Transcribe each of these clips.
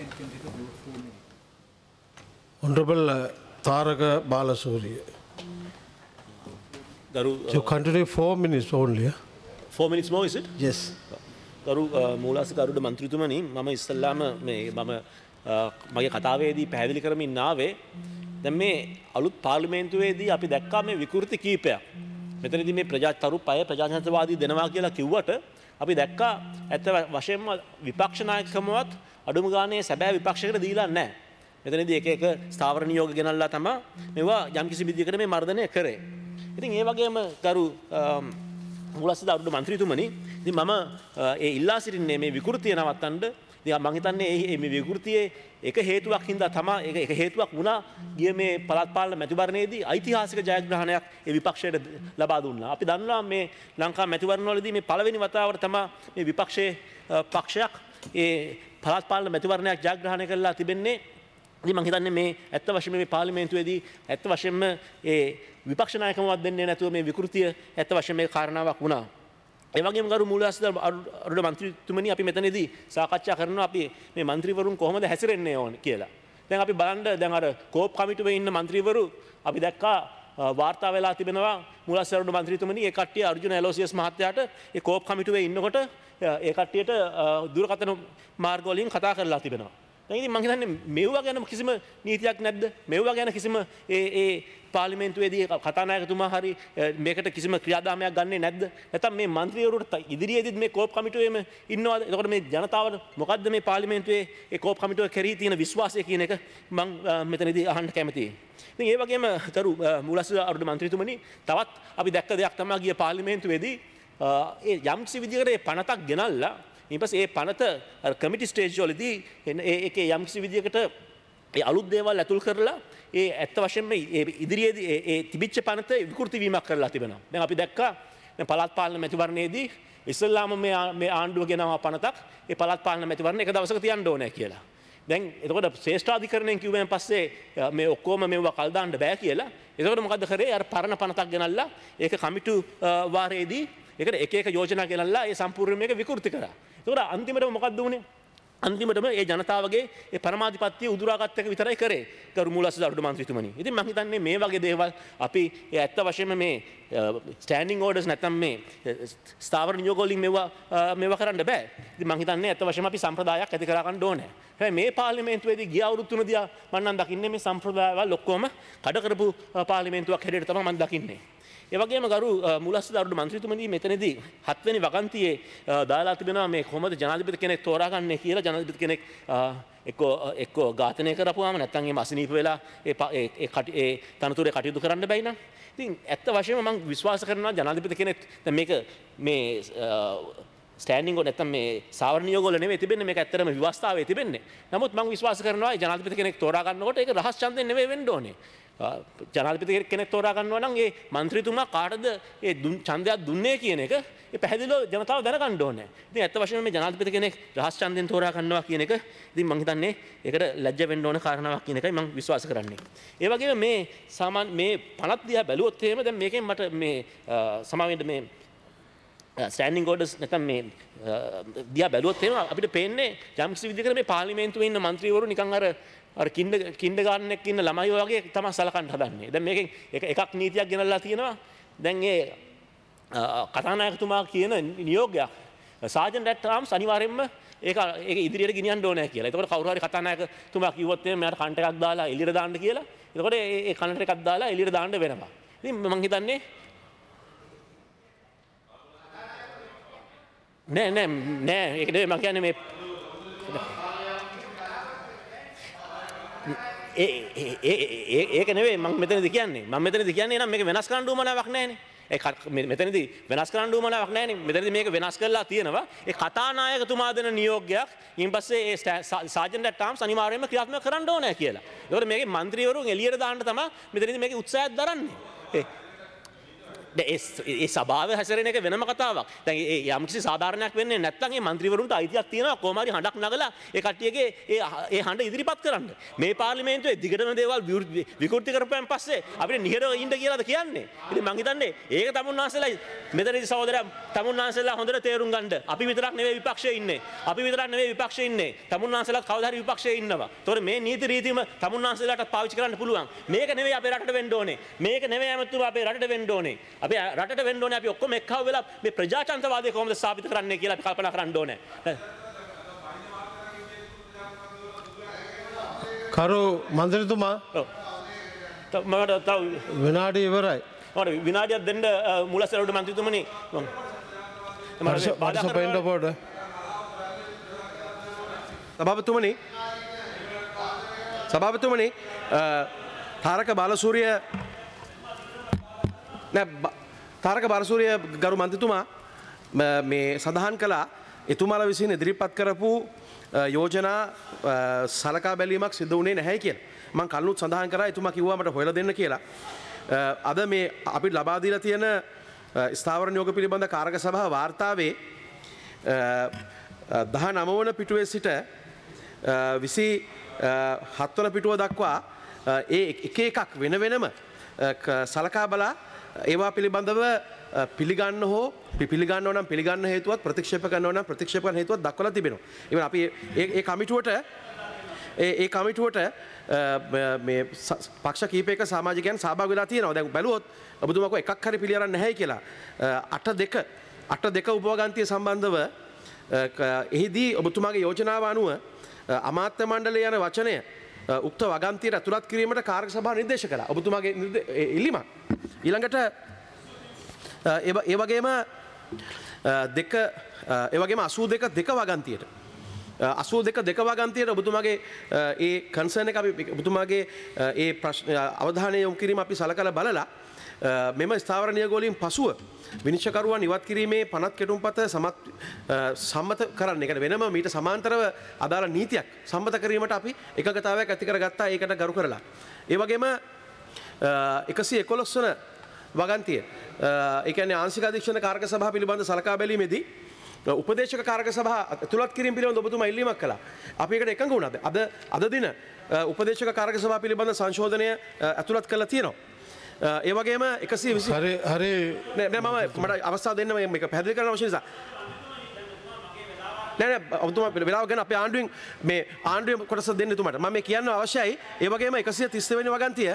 Honorable Tharaka Balasuriya. You continue 4 minutes only. 4 minutes more, is it? Yes. ගරු මූලාසක අරුඩ මන්ත්‍රීතුමනි මම ඉස්සල්ලාම මම මගේ කතාවේදී පැහැදිලි කරමින් ආවේ දැන් මේ අලුත් පාර්ලිමේන්තුවේදී අපි දැක්කා මේ විකෘති කීපයක්. මෙතනදී මේ ප්‍රජාතන්ත්‍රවාදී දෙනවා කියලා කිව්වට අපි දැක්කා ඇත්ත වශයෙන්ම විපක්ෂ නායකකමවත් අඩුම ගානේ සැබෑ විපක්ෂයකට දීලා නැහැ. මෙතනදී එක ස්ථාවර නියෝග ගෙනල්ලා තමයි මේවා යම්කිසි විදියකට මේ මර්ධනය කරේ. ඉතින් ඒ වගේම ගරු මූලාසක අරුඩ මන්ත්‍රීතුමනි ඉතින් මම ඒ ඉල්ලා සිටින්නේ මේ විකෘතිය නවත්තන්න. ඉතින් මම හිතන්නේ මේ විකෘතියේ එක හේතුවක් හින්දා තමයි ඒක හේතුවක් වුණා ගිය මේ පළාත් පාලන මැතිවරණයේදී ඓතිහාසික ජයග්‍රහණයක් ඒ විපක්ෂයට ලබා දුන්නා. අපි දන්නවා මේ ලංකා මැතිවරණවලදී මේ පළවෙනි වතාවට තමයි මේ විපක්ෂයේ පක්ෂයක් ඒ පළාත් පාලන මැතිවරණයක් ජයග්‍රහණය කළා තිබෙන්නේ. ඉතින් මම හිතන්නේ මේ ඇත්ත වශයෙන්ම මේ පාර්ලිමේන්තුවේදී ඇත්ත වශයෙන්ම ඒ විපක්ෂ නායකමවත් දෙන්නේ නැතුව මේ විකෘතිය ඇත්ත වශයෙන්ම මේ කාරණාවක් වුණා. ඒ වගේම ගරු මූලාසක අරුඩ මන්ත්‍රීතුමනි අපි මෙතනදී සාකච්ඡා කරනවා අපි මේ മന്ത്രിවරුන් කොහොමද හැසිරෙන්නේ ඕන කියලා. දැන් අපි බලන්න දැන් අර කෝප් කමිටුවේ ඉන්න മന്ത്രിවරු අපි දැක්කා වාර්තා වෙලා තිබෙනවා මූලාසක අරුඩ මන්ත්‍රීතුමනි ඒ කට්ටිය අර්ජුන එලෝසියස් මහත්තයාට ඒ කෝප් කමිටුවේ ඉන්නකොට ඒ කට්ටියට දුරකථන මාර්ග වලින් කතා කරලා තිබෙනවා. දැන් ඉතින් මම හිතන්නේ මෙවුවා ගැන කිසිම නීතියක් නැද්ද? මෙවුවා ගැන කිසිම ඒ පාර්ලිමේන්තුවේදී කතානායකතුමා හරි මේකට කිසිම ක්‍රියාදාමයක් ගන්නෙ නැද්ද? නැත්නම් මේ മന്ത്രിවරුන්ට ඉදිරියේදීත් මේ කෝප් කමිටුවේම ඉන්නවද? එතකොට මේ ජනතාවට මොකද්ද මේ පාර්ලිමේන්තුවේ ඒ කෝප් කමිටුව කෙරෙහි තියෙන විශ්වාසය කියන එක මම මෙතනදී අහන්න කැමතියි. ඉතින් ඒ වගේම තරු මූලාසක අරුඩ මන්ත්‍රීතුමනි තවත් අපි දැක්ක දෙයක් තමයි ගිය පාර්ලිමේන්තුවේදී ඒ යම්කිසි විදිහකට ඒ පනතක් ගෙනල්ලා ඊට පස්සේ ඒ පනත කමිටි ස්ටේජ් වලදී ඒකේ යම්කිසි විදිහකට ඒ අලුත් දේවල් ඇතුල් කරලා ඒ ඇත්ත වශයෙන්ම ඉදිරියේදී ඒ තිබිච්ච පනත විකෘති වීමක් කරලා තිබෙනවා. දැන් අපි දැක්කා මේ පළාත් පාලන මැතිවරණයේදී ඉස්සෙල්ලාම මේ ආණ්ඩුව ගෙනාවා පනතක් ඒ පළාත් පාලන මැතිවරණ එක දවසක තියන්න ඕනේ කියලා. දැන් එතකොට ශ්‍රේෂ්ඨාධිකරණයෙන් කිව්වෙන් පස්සේ මේ ඔක්කොම මේවා කල් දාන්න බෑ කියලා. එතකොට මොකද්ද කරේ? අර පරණ පනතක් ගෙනල්ලා ඒක කමිටු වාරයේදී ඒකට එක යෝජනා ගෙනල්ලා ඒ සම්පූර්ණ මේක විකෘති කරා. එතකොට අන්තිමටම මොකක්ද වුනේ? අන්තිමටම ඒ ජනතාවගේ ඒ පරමාධිපත්‍ය උදුරාගත් එක විතරයි කරේ ගරු මූලාසක අරුඩ මන්ත්‍රීතුමනි. ඉතින් මම හිතන්නේ මේ වගේ දේවල් අපි ඒ ඇත්ත වශයෙන්ම මේ ස්ටෑන්ඩින් ඕඩර්ස් නැත්නම් මේ ස්ථාවර නියෝග වලින් මේවා කරන්න බෑ. ඉතින් මම හිතන්නේ ඇත්ත වශයෙන්ම අපි සම්ප්‍රදායක් ඇති කර ගන්න ඕනේ. හැබැයි මේ පාර්ලිමේන්තුවේදී ගිය අවුරුදු 3 දිහා මම නම් දකින්නේ මේ සම්ප්‍රදායවල ඔක්කොම කඩ කරපු පාර්ලිමේන්තුවක් හැටියට තමයි මම දකින්නේ. ඒ වගේම ගරු මූලාසක අරුඩ මන්ත්‍රීතුමනි මෙතනදී 7 වෙනි වගන්තියේ දාලා තිබෙනවා මේ කොහොමද ජනාධිපති කෙනෙක් තෝරාගන්නේ කියලා. ජනාධිපති කෙනෙක් එක්කෝ ඝාතනය කරපුවාම නැත්නම් එහෙම අසනීප වෙලා ඒ තනතුරේ කටයුතු කරන්න බැයි නම් ඉතින් ඇත්ත වශයෙන්ම මම විශ්වාස කරනවා ජනාධිපති කෙනෙක් දැන් මේක මේ ස්ටෑන්ඩින් ඕ නැත්නම් මේ සාවර නියෝග වල නෙවෙයි තිබෙන්නේ මේක ඇත්තටම විවස්ථාවේ තිබෙන්නේ. නමුත් මම විශ්වාස කරනවා ජනාධිපති කෙනෙක් තෝරා ගන්නකොට ඒක රහස් ඡන්දයෙන් නෙවෙයි වෙන්න ඕනේ. ජනාධිපති කෙනෙක් තෝරා ගන්නවා නම් ඒ മന്ത്രിතුමා කාටද ඒ ඡන්දයක් දුන්නේ කියන එක ඒ පැහැදිලිව ජනතාව දැනගන්න ඕනේ. ඉතින් ඇත්ත වශයෙන්ම මේ ජනාධිපති කෙනෙක් රහස් ඡන්දයෙන් තෝරා ගන්නවා කියන එක ඉතින් මම හිතන්නේ ඒකට ලැජ්ජ වෙන්න ඕන කාරණාවක් කියන එකයි මම විශ්වාස කරන්නේ. ඒ වගේම මේ සාමාන්‍ය මේ පනත් දිහා බැලුවොත් එහෙම දැන් මේකෙන් මට මේ සමාවෙන්න මේ ස්ටෑන්ඩින් ඕඩර්ස් නැත්නම් මේ දිහා බැලුවොත් එහෙම අපිට පේන්නේ යම්කිසි විදිහකට මේ පාර්ලිමේන්තුවේ ඉන්න മന്ത്രിවරු නිකන් අර කින්ඩර්ගාර්ටන් එකේ ඉන්න ළමයි වගේ තමයි සලකන්න හදන්නේ. දැන් මේකෙන් එකක් නීතියක් ගෙනල්ලා තියෙනවා. දැන් ඒ කතානායකතුමා කියන නියෝගයක් සාජන්ට් ඇට් ආම්ස් අනිවාර්යයෙන්ම ඒක ඉදිරියට ගෙනියන්න ඕනේ කියලා. එතකොට කවුරු හරි කතානායකතුමා කිව්වොත් එහෙම මෙයාට කන්ට එකක් දාලා එළියට දාන්න කියලා. එතකොට ඒ කන්ට එකක් දාලා එළියට දාන්න වෙනවා. ඉතින් මම හිතන්නේ නෑ ඒක නෙවෙයි මම කියන්නේ මේ ඒක නෙවෙයි මම මෙතනදී කියන්නේ. මම මෙතනදී කියන්නේ නම් මේක වෙනස් කරන්න උවමනාවක් නැහැනේ. මෙතනදී වෙනස් කරන්න උවමනාවක් නැහැනේ. මෙතනදී මේක වෙනස් කරලා තියෙනවා. ඒ කතානායකතුමා දෙන නියෝගයක් ඊට පස්සේ ඒ සාජන්ට් ඇට් ආම්ස් අනිවාර්යයෙන්ම ක්‍රියාත්මක කරන්න ඕනේ කියලා. ඒකට මේකේ മന്ത്രിවරුන් එළියට දාන්න තමයි මෙතනදී මේකේ උත්සාහයක් දරන්නේ. ඒ සභාව හැසිරෙන එක වෙනම කතාවක්. දැන් ඒ යම්කිසි සාධාරණයක් වෙන්නේ නැත්නම් ඒ മന്ത്രിවරුන්ට අයිතියක් තියෙනවා කොහොම හරි හඬක් නගලා ඒ කට්ටියගේ ඒ හඬ ඉදිරිපත් කරන්න. මේ පාර්ලිමේන්තුවේ දිගටම දේවල් විකෘති කරපුවාන් පස්සේ අපිට නිහඬව ඉන්න කියලාද කියන්නේ. ඉතින් මං හිතන්නේ ඒක තමුන්නාන්සලා මෙතනදී සහෝදරයා තමුන්නාන්සලා හොඳට තේරුම් ගන්න. අපි විතරක් නෙවෙයි විපක්ෂයේ ඉන්නේ. අපි විතරක් නෙවෙයි විපක්ෂයේ ඉන්නේ. තමුන්නාන්සලාත් කවදා හරි විපක්ෂයේ ඉන්නවා. ඒතකොට මේ නීති රීතිම තමුන්නාන්සලාට පාවිච්චි කරන්න පුළුවන්. මේක නෙවෙයි අපේ රටට වෙන්න ඕනේ. මේක නෙවෙයි අමතුරු අපේ රටට වෙන්න ඕනේ. අපි රටට වෙන්න ඕනේ අපි ඔක්කොම එක්කව වෙලා මේ ප්‍රජාතන්ත්‍රවාදය කොහොමද ස්ථාපිත කරන්නේ කියලා අපි කල්පනා කරන්න ඕනේ. කරු මන්ත්‍රීතුමා මට තව විනාඩි ඉවරයි. මට විනාඩියක් දෙන්න මූලස්ථානවලට මන්ත්‍රීතුමනි වර්ෂ පොයින්ට් ඔෆ් ඕඩර්. සභාපතිතුමනි තාරක බාලසූරිය ගරු මන්ත්‍රීතුමා මේ සඳහන් කළා එතුමාලා විසින් ඉදිරිපත් කරපු යෝජනා සලකා බැලීමක් සිදු වුණේ නැහැ කියලා. මම කල්නුත් සඳහන් කරා එතුමා කිව්වා මට හොයලා දෙන්න කියලා. අද මේ අපි ලබා දීලා තියෙන ස්ථාවර නියෝග පිළිබඳ කාරක සභාව වාර්තාවේ 19 වන පිටුවේ සිට 27 වන පිටුව දක්වා ඒ එක එකක් වෙන වෙනම සලකා බලා ඒවා පිළිබඳව පිළිගන්න හෝ පිළිගන්නව නම් පිළිගන්න හේතුවත් ප්‍රතික්ෂේප කරනව නම් ප්‍රතික්ෂේප කරන හේතුවත් දක්වලා තිබෙනවා. ඉතින් අපි ඒ කමිටුවට මේ පක්ෂ කීපයක සමාජිකයන් සහභාගී වෙලා තියෙනවා. දැන් බැලුවොත් ඔබතුමාකෝ එකක් හරි පිළිඅරන් නැහැ කියලා 8-2 උපවගන්තිය සම්බන්ධව එහිදී ඔබතුමාගේ යෝජනාව අනුව අමාත්‍ය මණ්ඩලය යන වචනය උක්ත වගන්තියට ඇතුළත් කිරීමට කාර්ය සභාව නිර්දේශ කළා. ඔබතුමාගේ ඉල්ලීමක්. ඊළඟට ඒ වගේම 82 වගන්තියට 82 වගන්තියට ඔබතුමාගේ ඒ කන්සර්න් එක අපි ඔබතුමාගේ ඒ ප්‍රශ්න අවධානය යොමු කිරීම අපි සලකලා බලලා මෙම ස්ථාවර නියෝගවලින් පසුව විනිශ්චයකරුවන් ඉවත් කිරීමේ පනත් කෙටුම්පත සම්මත කරන්න. ඒකට වෙනම මීට සමාන්තරව අදාළ නීතියක් සම්මත කිරීමට අපි එකගතාවයක් ඇති කරගත්තා. ඒකට ගරු කරලා. ඒ වගේම 111 වන වගන්තිය ඒ කියන්නේ ආංශික අධීක්ෂණ කාරක සභාව පිළිබඳ සලකා බැලීමේදී උපදේශක කාරක සභාව ඇතුළත් කිරීම පිළිබඳ ඔබතුමා ඉල්ලීමක් කළා. අපි ඒකට එකඟ වුණාද? අද දින උපදේශක කාරක සභාව පිළිබඳ සංශෝධනය ඇතුළත් කළා තියෙනවා. ඒ වගේම 120 හරි නෑ මට අවස්ථාව දෙන්න මේක පැහැදිලි කරන්න අවශ්‍ය නිසා. නෑ ඔබතුමා වෙලාව ගන්න අපේ ආණ්ඩුවෙන් මේ ආණ්ඩුවේ කොටස දෙන්න එතුමාට. මම මේ කියන්න අවශ්‍යයි. ඒ වගේම 130 වෙනි වගන්තිය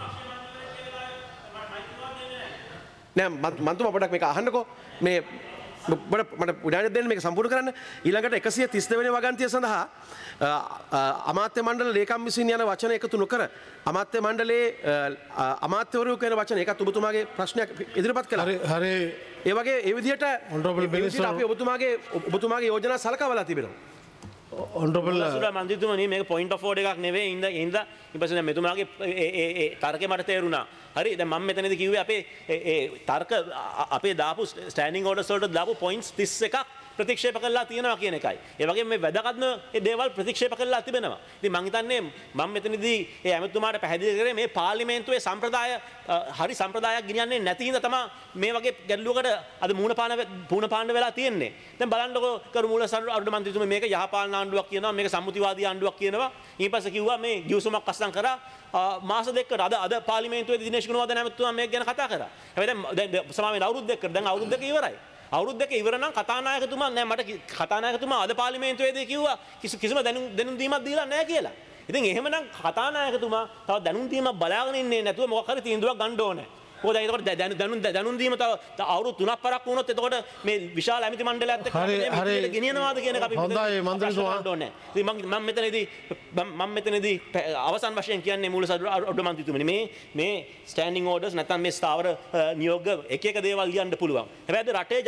නෑ මන්තුමා පොඩක් මේක අහන්නකෝ. මේ මට උඩානේ දෙන්න මේක සම්පූර්ණ කරන්න. ඊළඟට 132 වෙනි වගන්තිය සඳහා අමාත්‍ය මණ්ඩල ලේකම් විසින් යන වචන එකතු නොකර අමාත්‍ය මණ්ඩලයේ අමාත්‍යවරු කියන වචන ඒකත් ඔබතුමාගේ ප්‍රශ්නයක් ඉදිරිපත් කළා. හරි ඒ වගේ ඒ විදිහට අපි ඔබතුමාගේ යෝජනා සලකා බලලා තිබෙනවා. මන්ත්‍රීතුමනි මේක පොයින්ට් ඔෆ් ඕඩර් එකක් නෙවෙයි. ඊපස්සේ මෙතුමාගේ ඒ තර්කේ මට තේරුණා. හරි දැන් මම මෙතනදී කිව්වේ අපේ ඒ තර්ක අපේ දාපු ස්ටෑන්ඩින් ඕඩර්ස් වලට දාපු පොයින්ට්ස් 31ක් ප්‍රතික්ෂේප කළා තියෙනවා කියන එකයි. ඒ වගේම මේ වැදගත්ම ඒ දේවල් ප්‍රතික්ෂේප කළා තිබෙනවා. ඉතින් මම හිතන්නේ මම මෙතනදී ඒ ඇමතුමාට පැහැදිලි කරේ මේ පාර්ලිමේන්තුවේ සම්ප්‍රදාය හරි සම්ප්‍රදායක් ගෙනියන්නේ නැති හින්දා තමයි මේ වගේ ගැටලුවකට අද මූණ පාන්න වෙලා තියෙන්නේ. දැන් බලන්නකෝ කරු මූලස්ථාන මන්ත්‍රීතුමා මේක යහපාලන ආණ්ඩුවක් කියනවා මේක සම්මුතිවාදී ආණ්ඩුවක් කියනවා. ඊපස්සේ කිව්වා මේ ගිවිසුමක් අත්සන් කරා මාස දෙකකට අද පාර්ලිමේන්තුවේදී දිනේෂ් ගුණවර්ධන ඇමතුමා මේක ගැන කතා කරා. හැබැයි දැන් සමාවෙන් අවුරුදු දෙකකට දැන් අවුරුදු දෙක ඉවරයි. අවුරුදු දෙක ඉවර නම් කතානායකතුමා නෑ මට කතානායකතුමා අද පාර්ලිමේන්තුවේදී කිව්වා කිසිම දැනුම් දීමක් දීලා නැහැ කියලා. ඉතින් එහෙමනම් කතානායකතුමා තව දැනුම් දීමක් බලාගෙන ඉන්නේ නැතුව මොකක් හරි තීන්දුවක් ගන්න ඕනේ. මොකද ඒකට දැනුම් දීම තව අවුරුදු 3ක් පරක් වුණොත් එතකොට මේ විශාල ඇමති මණ්ඩලයත් එක්ක ගෙනියනවාද කියන එක අපි හොඳයි මන්ත්‍රීතුමා. ඉතින් මම මෙතනදී අවසන් වශයෙන් කියන්නේ මූලසාර මන්ත්‍රීතුමනි මේ ස්ටෑන්ඩින් ඕඩර්ස් නැත්නම් මේ ස්ථාවර නියෝග එක දේවල් ලියන්න පුළුවන්. හැබැයි රටේ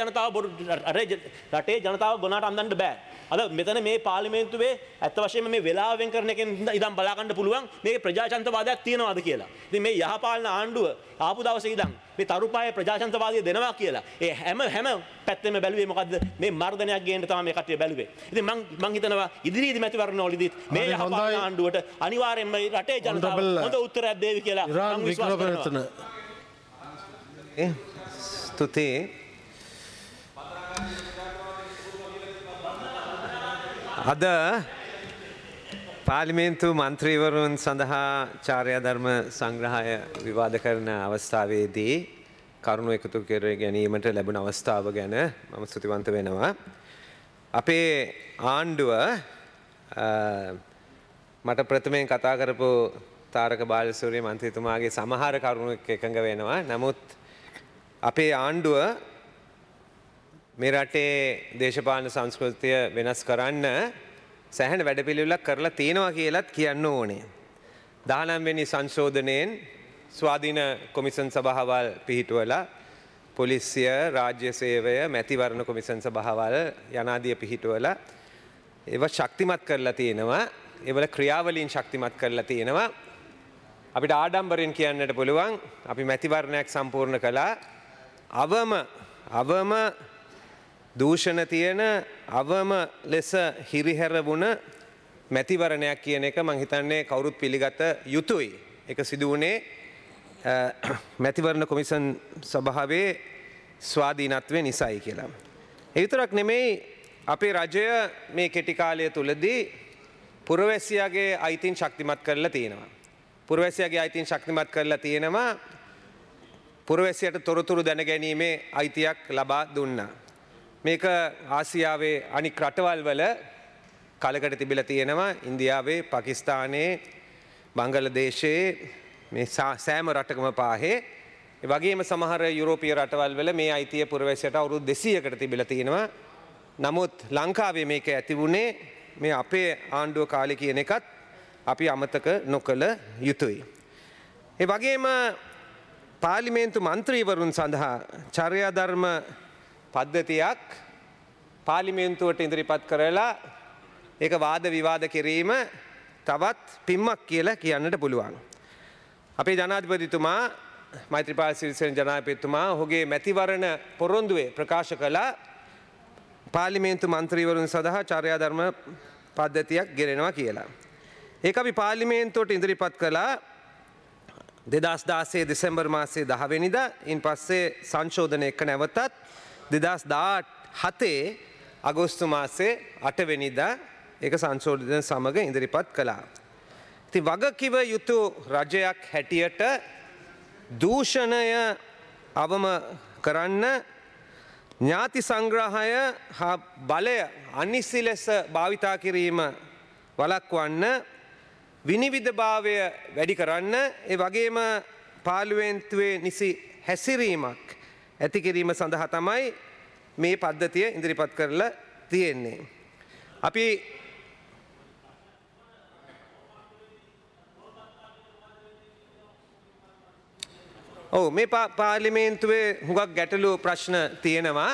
ජනතාව ගොනාට අඳන්න බෑ. අද මෙතන මේ පාර්ලිමේන්තුවේ ඇත්ත වශයෙන්ම මේ වෙලාව වෙන් කරන එකෙන් ඉඳන් බලා ගන්න පුළුවන් මේකේ ප්‍රජාතන්ත්‍රවාදයක් තියෙනවද කියලා. ඉතින් මේ යහපාලන ආණ්ඩුව ආපු දවසේ ඉඳන් මේ තරුපායේ ප්‍රජාතන්ත්‍රවාදය දෙනවා කියලා ඒ හැම පැත්තෙම බැලුවේ මොකද්ද මේ මර්ධනයක් ගේන්න තමයි මේ කට්ටිය බැලුවේ. ඉතින් මං හිතනවා ඉදිරියේදී මැතිවරණවලදීත් මේ යහපාලන ආණ්ඩුවට අනිවාර්යෙන්ම රටේ ජනතාව හොඳ උත්තරයක් දෙවි කියලා මම විශ්වාස කරනවා. ස්තුතියි. අද පාර්ලිමේන්තු මන්ත්‍රීවරුන් සඳහා චාර්යාධර්ම සංග්‍රහය විවාද කරන අවස්ථාවේදී කරුණු එකතු කර ගැනීමට ලැබුණ අවස්ථාව ගැන මම ස්තුතිවන්ත වෙනවා. අපේ ආණ්ඩුව මට ප්‍රථමයෙන් කතා කරපු තාරක බාලසූරිය මන්ත්‍රීතුමාගේ සමහර කරුණු එකඟ වෙනවා. නමුත් අපේ ආණ්ඩුව මේ රටේ දේශපාලන සංස්කෘතිය වෙනස් කරන්න සෑහෙන වැඩපිළිවෙලක් කරලා තියෙනවා කියලත් කියන්න ඕනේ. 19 වෙනි සංශෝධනයෙන් ස්වාධීන කොමිෂන් සභාවල් පිහිටුවලා පොලිසිය, රාජ්‍ය සේවය, මැතිවරණ කොමිෂන් සභාවල් යනාදිය පිහිටුවලා ඒව ශක්තිමත් කරලා තියෙනවා. ඒවල ක්‍රියාවලීන් ශක්තිමත් කරලා තියෙනවා. අපිට ආඩම්බරෙන් කියන්නට පුළුවන් අපි මැතිවරණයක් සම්පූර්ණ කළා. අවම දූෂණ තියෙන අවම ලෙස හිරිහැර වුණ මැතිවරණයක් කියන එක මං හිතන්නේ කවුරුත් පිළිගත යුතුයි. ඒක සිදු වුණේ මැතිවරණ කොමිෂන් සභාවේ ස්වාධීනත්වය නිසායි කියලා. ඒ විතරක් නෙමෙයි අපේ රජය මේ කෙටි කාලය තුලදී පුරවැසියාගේ අයිතීන් ශක්තිමත් කරලා තියෙනවා. පුරවැසියාගේ අයිතීන් ශක්තිමත් කරලා තියෙනවා. පුරවැසියට තොරතුරු දැනගැනීමේ අයිතියක් ලබා දුන්නා. මේක ආසියාවේ අනික් රටවල් වල කලකට තිබිලා තියෙනවා. ඉන්දියාවේ, පාකිස්තානයේ, බංගලාදේශයේ මේ සෑම රටකම පාහේ. ඒ වගේම සමහර යුරෝපීය රටවල් වල මේ අයිතිය පුරවැසියට අවුරුදු 200කට තිබිලා තියෙනවා. නමුත් ලංකාවේ මේක ඇති වුණේ මේ අපේ ආණ්ඩුව කාලේ කියන එකත් අපි අමතක නොකළ යුතුයි. ඒ වගේම පාර්ලිමේන්තු මන්ත්‍රීවරුන් සඳහා චර්යාධර්ම පද්ධතියක් පාර්ලිමේන්තුවට ඉදිරිපත් කරලා ඒක වාද විවාද කිරීම තවත් පිම්මක් කියලා කියන්නට පුළුවන්. අපේ ජනාධිපතිතුමා මෛත්‍රීපාල සිරිසේන ජනාධිපතිතුමා ඔහුගේ මැතිවරණ පොරොන්දුවේ ප්‍රකාශ කළා පාර්ලිමේන්තු මන්ත්‍රීවරුන් සඳහා චර්යාධර්ම පද්ධතියක් ගෙනෙනවා කියලා. ඒක අපි පාර්ලිමේන්තුවට ඉදිරිපත් කළා 2016 දෙසැම්බර් මාසයේ 10 වෙනිදා. ඉන් පස්සේ සංශෝධන එක නැවතත් 2017 අගෝස්තු මාසයේ 8 වෙනිදා ඒක සංශෝධන සමග ඉදිරිපත් කළා. ඉතින් වගකිව යුතු රජයක් හැටියට දූෂණය අවම කරන්න, ඥාති සංග්‍රහය හා බලය අනිසි ලෙස භාවිතා කිරීම වළක්වන්න, විනිවිදභාවය වැඩි කරන්න, ඒ වගේම පාර්ලිමේන්තුවේ නිසි හැසිරීමක් ඇති කිරීම සඳහා තමයි මේ පද්ධතිය ඉදිරිපත් කරලා තියෙන්නේ. අපි මේ පාර්ලිමේන්තුවේ හුඟක් ගැටලු ප්‍රශ්න තියෙනවා.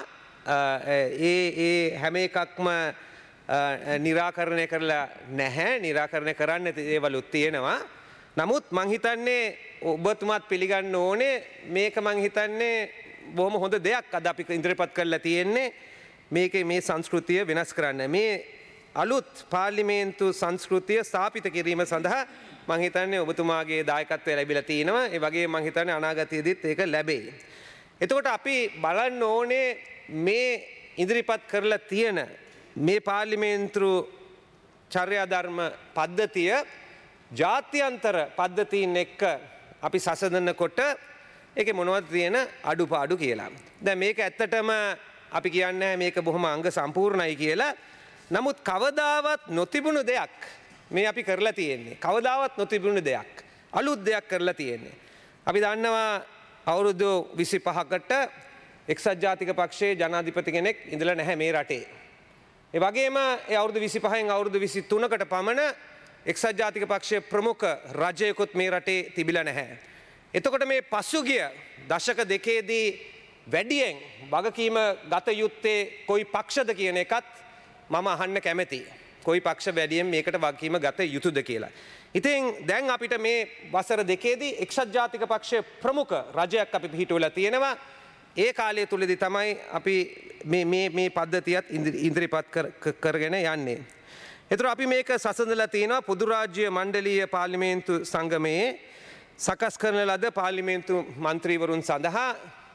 ඒ හැම එකක්ම නිරාකරණය කරලා නැහැ. නිරාකරණය කරන්න ඒවලුත් තියෙනවා. නමුත් මං හිතන්නේ ඔබතුමාත් පිළිගන්න ඕනේ මේක මං හිතන්නේ බොහොම හොඳ දෙයක් අද අපි ඉදිරිපත් කරලා තියෙන්නේ මේකේ මේ සංස්කෘතිය වෙනස් කරන්න. මේ අලුත් පාර්ලිමේන්තු සංස්කෘතිය ස්ථාපිත කිරීම සඳහා මං හිතන්නේ ඔබතුමාගේ දායකත්වය ලැබිලා තිනවා. ඒ වගේ මං හිතන්නේ අනාගතයේදීත් ඒක ලැබෙයි. එතකොට අපි බලන්න ඕනේ මේ ඉදිරිපත් කරලා තියෙන මේ පාර්ලිමේන්තු චර්යාධර්ම පද්ධතිය ජාත්‍යන්තර පද්ධතීන් එක්ක අපි සසඳනකොට ඒකේ මොනවද තියෙන අඩුපාඩු කියලා. දැන් මේක ඇත්තටම අපි කියන්නේ මේක බොහොම අංග සම්පූර්ණයි කියලා. නමුත් කවදාවත් නොතිබුණු දෙයක් මේ අපි කරලා තියෙන්නේ. කවදාවත් නොතිබුණු දෙයක්. අලුත් දෙයක් කරලා තියෙන්නේ. අපි දන්නවා අවුරුදු 25කට එක්සත් ජාතික පක්ෂයේ ජනාධිපති කෙනෙක් ඉඳලා නැහැ මේ රටේ. ඒ වගේම ඒ අවුරුදු 25න් අවුරුදු 23කට පමණ එක්සත් ජාතික පක්ෂයේ ප්‍රමුඛ රජයකුත් මේ රටේ තිබිලා නැහැ. එතකොට මේ පසුගිය දශක දෙකේදී වැඩියෙන් වගකීම ගත යුත්තේ කොයි පක්ෂද කියන එකත් මම අහන්න කැමතියි. කොයි පක්ෂ වැඩියෙන් මේකට වගකීම ගත යුතුද කියලා. ඉතින් දැන් අපිට මේ වසර දෙකේදී එක්සත් ජාතික පක්ෂයේ ප්‍රමුඛ රජයක් අපි පිහිටුවලා තියෙනවා. ඒ කාලය තුලදී තමයි අපි මේ පද්ධතියත් ඉදිරිපත් කරගෙන යන්නේ. ඒතර අපි මේක සසඳලා තියෙනවා පොදු රාජ්‍ය මණ්ඩලීය පාර්ලිමේන්තු සංගමයේ සකස් කරන ලද පාර්ලිමේන්තු මන්ත්‍රීවරුන් සඳහා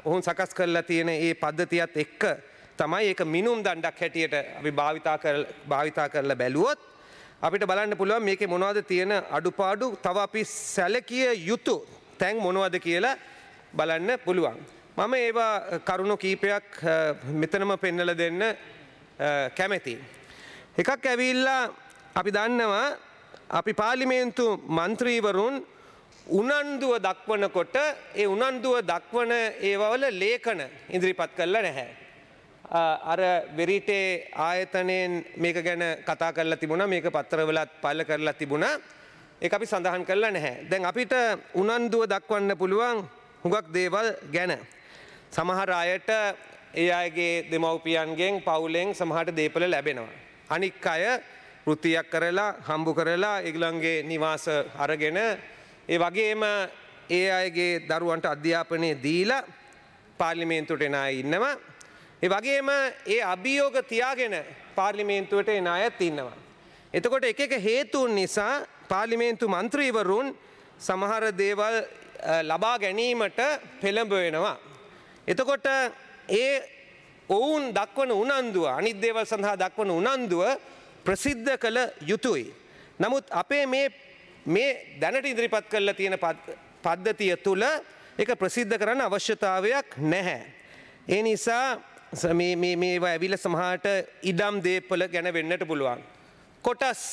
ඔවුන් සකස් කරලා තියෙන ඒ පද්ධතියත් එක්ක තමයි ඒක මිනුම් දණ්ඩක් හැටියට අපි භාවිතා කරලා බැලුවොත් අපිට බලන්න පුළුවන් මේකේ මොනවද තියෙන අඩුපාඩු තව අපි සැලකිය යුතු තැන් මොනවද කියලා බලන්න පුළුවන්. මම ඒවා කරුණු කීපයක් මෙතනම පෙන්නලා දෙන්න කැමැතියි. එකක් ඇවිල්ලා අපි දන්නවා අපි පාර්ලිමේන්තු මන්ත්‍රීවරුන් උනන්දුව දක්වනකොට ඒ උනන්දුව දක්වන ඒවවල ලේඛන ඉදිරිපත් කළා නැහැ. අර වෙරිටේ ආයතනයෙන් මේක ගැන කතා කරලා තිබුණා මේක පත්තරවලත් පළ කරලා තිබුණා ඒක අපි සඳහන් කරලා නැහැ. දැන් අපිට උනන්දුව දක්වන්න පුළුවන් හුඟක් දේවල් ගැන. සමහර අයට ඒ අයගේ දෙමව්පියන්ගෙන් පවුලෙන් සමහරට දේපල ලැබෙනවා. අනික් අය වෘත්තියක් කරලා හම්බු කරලා ඒගොල්ලන්ගේ නිවාස අරගෙන ඒ වගේම ඒ අයගේ දරුවන්ට අධ්‍යාපනය දීලා පාර්ලිමේන්තුවට එන අය ඉන්නවා. ඒ වගේම ඒ අභියෝග තියාගෙන පාර්ලිමේන්තුවට එන අයත් ඉන්නවා. එතකොට එක එක හේතුන් නිසා පාර්ලිමේන්තු මන්ත්‍රීවරුන් සමහර දේවල් ලබා ගැනීමට පෙළඹ වෙනවා. එතකොට ඒ ඔවුන් දක්වන උනන්දුව අනිත් දේවල් සඳහා දක්වන උනන්දුව ප්‍රසිද්ධ කළ යුතුයි. නමුත් අපේ මේ දැනට ඉදිරිපත් කරලා තියෙන පද්ධතිය තුළ ඒක ප්‍රසිද්ධ කරන්න අවශ්‍යතාවයක් නැහැ. ඒ නිසා මේවා ඇවිල්ලා සමහරට ඉඩම් දේපල ගැන වෙන්නට පුළුවන්. කොටස්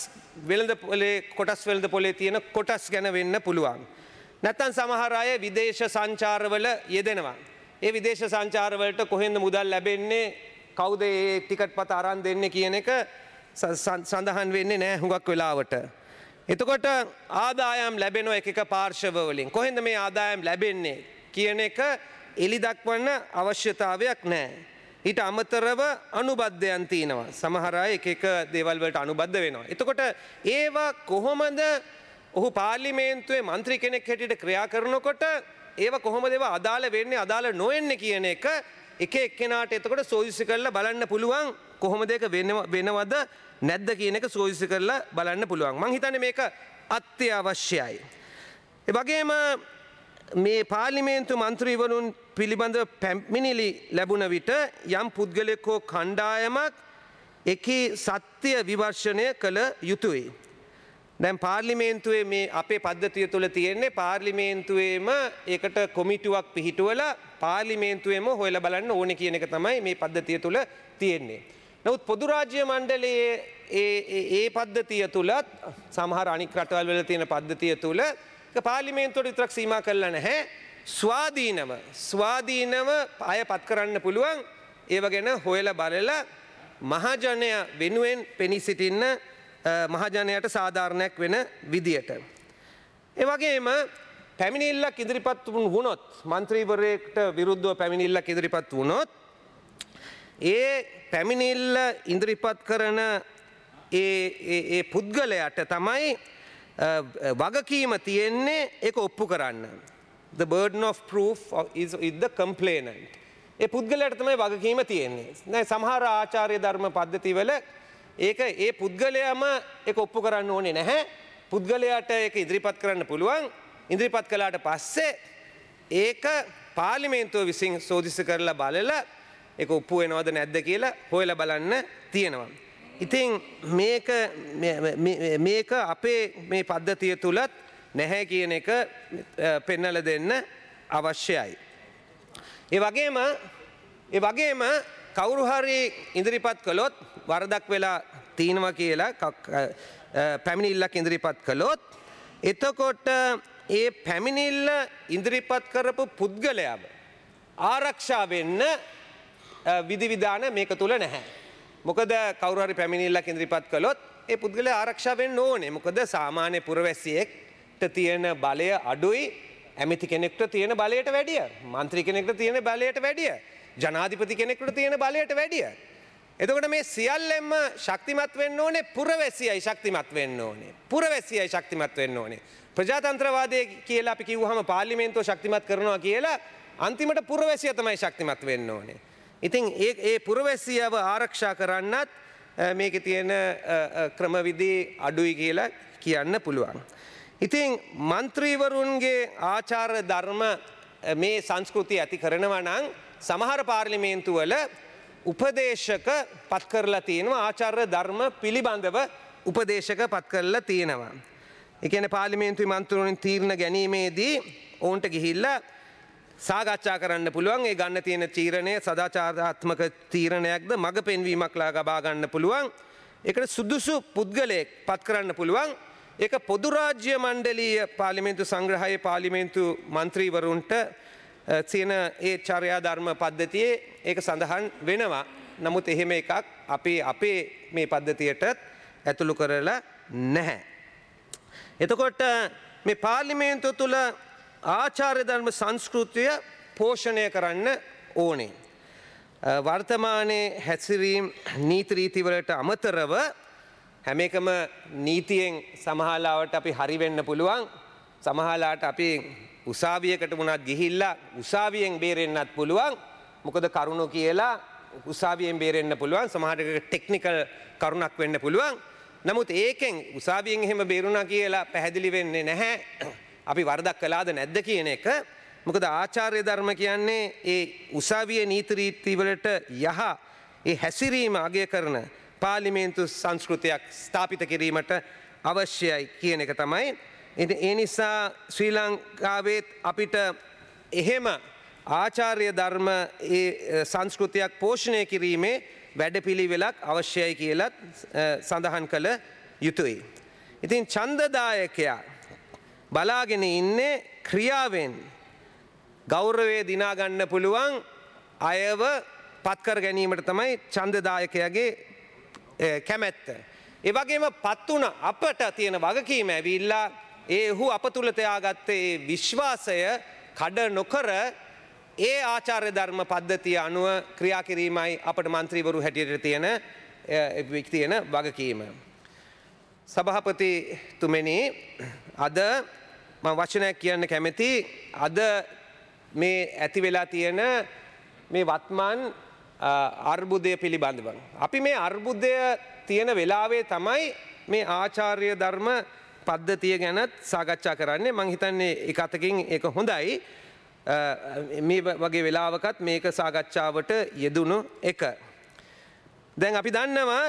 වෙළඳ පොලේ තියෙන කොටස් ගැන වෙන්න පුළුවන්. නැත්නම් සමහර අය විදේශ සංචාරවල යෙදෙනවා. ඒ විදේශ සංචාරවලට කොහෙන්ද මුදල් ලැබෙන්නේ කවුද ඒ ටිකට් පත අරන් දෙන්නේ කියන එක සඳහන් වෙන්නේ නැහැ හුඟක් වෙලාවට. එතකොට ආදායම් ලැබෙන එක පාර්ශව වලින් කොහෙන්ද මේ ආදායම් ලැබෙන්නේ කියන එක එලි දක්වන්න අවශ්‍යතාවයක් නැහැ. ඊට අමතරව අනුබද්ධයන් තියෙනවා. සමහර අය එක දේවල් වලට අනුබද්ධ වෙනවා. එතකොට ඒවා කොහොමද ඔහු පාර්ලිමේන්තුවේ മന്ത്രി කෙනෙක් හැටියට ක්‍රියා කරනකොට ඒවා කොහොමද ඒවා අදාළ වෙන්නේ අදාළ නොවෙන්නේ කියන එක එක්කෙනාට එතකොට සෝදිසි කරලා බලන්න පුළුවන් කොහොමද ඒක වෙනවද නැද්ද කියන එක සෝදිසි කරලා බලන්න පුළුවන්. මං හිතන්නේ මේක අත්‍යවශ්‍යයි. ඒ වගේම මේ පාර්ලිමේන්තු මන්ත්‍රීවරුන් පිළිබඳව පැමිණිලි ලැබුණ විට යම් පුද්ගලයෙක් හෝ කණ්ඩායමක් එකී සත්‍ය විවර්ෂණය කළ යුතුයි. දැන් පාර්ලිමේන්තුවේ මේ අපේ පද්ධතිය තුළ තියෙන්නේ පාර්ලිමේන්තුවේම ඒකට කොමිටුවක් පිහිටුවලා පාර්ලිමේන්තුවේම හොයලා බලන්න ඕනේ කියන එක තමයි මේ පද්ධතිය තුළ තියෙන්නේ. නමුත් පොදු රාජ්‍ය මණ්ඩලයේ ඒ පද්ධතිය තුලත් සමහර අනික් රටවල් වල තියෙන පද්ධතිය තුල පාර්ලිමේන්තුවට විතරක් සීමා කරලා නැහැ. ස්වාධීනව අයපත් කරන්න පුළුවන් ඒව ගැන හොයලා බලලා මහජනය වෙනුවෙන් පෙනී සිටින්න මහජනයට සාධාරණයක් වෙන විදියට. ඒ වගේම පැමිණිල්ලක් ඉදිරිපත් වුණොත් මන්ත්‍රීවරයෙකුට විරුද්ධව පැමිණිල්ලක් ඉදිරිපත් වුණොත් ඒ පැමිණිල්ල ඉදිරිපත් කරන ඒ පුද්ගලයාට තමයි වගකීම තියෙන්නේ ඒක ඔප්පු කරන්න. The burden of proof is the complainant. ඒ පුද්ගලයාට තමයි වගකීම තියෙන්නේ. දැන් සමහර ආචාර්ය ධර්ම පද්ධතිවල ඒක ඒ පුද්ගලයාම ඒක ඔප්පු කරන්න ඕනේ නැහැ. පුද්ගලයාට ඒක ඉදිරිපත් කරන්න පුළුවන්. ඉදිරිපත් කළාට පස්සේ ඒක පාර්ලිමේන්තුව විසින් සෝදිසි කරලා බලලා ඒක ඔප්පු වෙනවද නැද්ද කියලා හොයලා බලන්න තියෙනවා. ඉතින් මේක අපේ මේ පද්ධතිය තුලත් නැහැ කියන එක පෙන්වලා දෙන්න අවශ්‍යයි. ඒ වගේම කවුරු හරි ඉදිරිපත් කළොත් වරදක් වෙලා තිනවා කියලා පැමිණිල්ලක් ඉදිරිපත් කළොත් එතකොට ඒ පැමිණිල්ල ඉදිරිපත් කරපු පුද්ගලයාව ආරක්ෂා වෙන්න විධිවිධාන මේක තුල නැහැ. මොකද කවුරු හරි පැමිණිල්ලක් ඉදිරිපත් කළොත් ඒ පුද්ගලයා ආරක්ෂා වෙන්න ඕනේ. මොකද සාමාන්‍ය පුරවැසියෙක්ට තියෙන බලය අඩුයි ඇමති කෙනෙක්ට තියෙන බලයට වැඩිය. മന്ത്രി කෙනෙක්ට තියෙන බලයට වැඩිය. ජනාධිපති කෙනෙකුට තියෙන බලයට වැඩිය. එතකොට මේ සියල්ලෙන්ම ශක්තිමත් වෙන්න ඕනේ පුරවැසියයි ශක්තිමත් වෙන්න ඕනේ. පුරවැසියයි ශක්තිමත් වෙන්න ඕනේ. ප්‍රජාතන්ත්‍රවාදය කියලා අපි කිව්වහම පාර්ලිමේන්තුව ශක්තිමත් කරනවා කියලා අන්තිමට පුරවැසියා තමයි ශක්තිමත් වෙන්න ඕනේ. ඉතින් ඒ පුරවැසියව ආරක්ෂා කරන්නත් මේකේ තියෙන ක්‍රමවිධි අඩුයි කියලා කියන්න පුළුවන්. ඉතින් മന്ത്രിවරුන්ගේ ආචාර ධර්ම මේ සංස්කෘතිය ඇති කරනවා නම් සමහර පාර්ලිමේන්තුවල උපදේශක පත් කරලා තියෙනවා ආචාර්ය ධර්ම පිළිබඳව උපදේශක පත් කරලා තියෙනවා. ඒ කියන්නේ පාර්ලිමේන්තුවේ මන්ත්‍රීවරුන් තීරණ ගැනීමේදී ඔවුන්ට ගිහිල්ලා සාකච්ඡා කරන්න පුළුවන්. ඒ ගන්න තියෙන තීරණය සදාචාරාත්මක තීරණයක්ද මඟ පෙන්වීමක් ලබා ගන්න පුළුවන්. ඒකට සුදුසු පුද්ගලයෙක් පත් කරන්න පුළුවන්. ඒක පොදු රාජ්‍ය මණ්ඩලීය පාර්ලිමේන්තු සංග්‍රහයේ පාර්ලිමේන්තු මන්ත්‍රීවරුන්ට තියෙන ඒ චර්යා ධර්ම පද්ධතියේ ඒක සඳහන් වෙනවා. නමුත් එහෙම එකක් අපේ මේ පද්ධතියට ඇතුළු කරලා නැහැ. එතකොට මේ පාර්ලිමේන්තුව තුළ ආචාර්ය ධර්ම සංස්කෘතිය පෝෂණය කරන්න ඕනේ. වර්තමානයේ හැසිරීම් නීති රීතිවලට අමතරව හැම එකම නීතියෙන් සමහරවට අපි හරි වෙන්න පුළුවන්. සමහරලාට අපි උසාවියකට වුණත් ගිහිල්ලා උසාවියෙන් බේරෙන්නත් පුළුවන්. මොකද කරුණු කියලා උසාවියෙන් බේරෙන්න පුළුවන්. සමහරට ටෙක්නිකල් කරුණක් වෙන්න පුළුවන්. නමුත් ඒකෙන් උසාවියෙන් එහෙම බේරුණා කියලා පැහැදිලි වෙන්නේ නැහැ. අපි වරදක් කළාද නැද්ද කියන එක. මොකද ආචාර්ය ධර්ම කියන්නේ ඒ උසාවියේ නීති රීතිවලට යහ ඒ හැසිරීම අගය කරන පාර්ලිමේන්තු සංස්කෘතියක් ස්ථාපිත කිරීමට අවශ්‍යයි කියන එක තමයි. ඒ නිසා ශ්‍රී ලංකාවේ අපිට එහෙම ආචාර්ය ධර්ම ඒ සංස්කෘතියක් පෝෂණය කිරීමේ වැඩපිළිවෙලක් අවශ්‍යයි කියලා සඳහන් කළ යුතුයි. ඉතින් ඡන්දදායකයා බලාගෙන ඉන්නේ ක්‍රියාවෙන් ගෞරවය දිනා ගන්න පුළුවන් අයව පත්කර ගැනීමට තමයි ඡන්දදායකයාගේ කැමැත්ත. ඒ වගේම පත් වුණ අපට තියෙන වගකීම ඇවිල්ලා ඒ ඔහු අප තුළ තියාගත්තේ විශ්වාසය කඩ නොකර ඒ ආචාර්ය ධර්ම පද්ධතිය අනුව ක්‍රියා කිරීමයි අපට මන්ත්‍රීවරු හැටියට තියෙන වගකීම. සභාපතිතුමනි අද මම වචනයක් කියන්න කැමති. අද මේ ඇති වෙලා තියෙන මේ වත්මන් අර්බුදය පිළිබඳව. අපි මේ අර්බුදය තියෙන වෙලාවේ තමයි මේ ආචාර්ය ධර්ම පද්ධතිය ගැනත් සාකච්ඡා කරන්නේ. මං හිතන්නේ එක අතකින් ඒක හොඳයි. මේ වගේ වෙලාවකත් මේක සාකච්ඡාවට යෙදුණු එක. දැන් අපි දන්නවා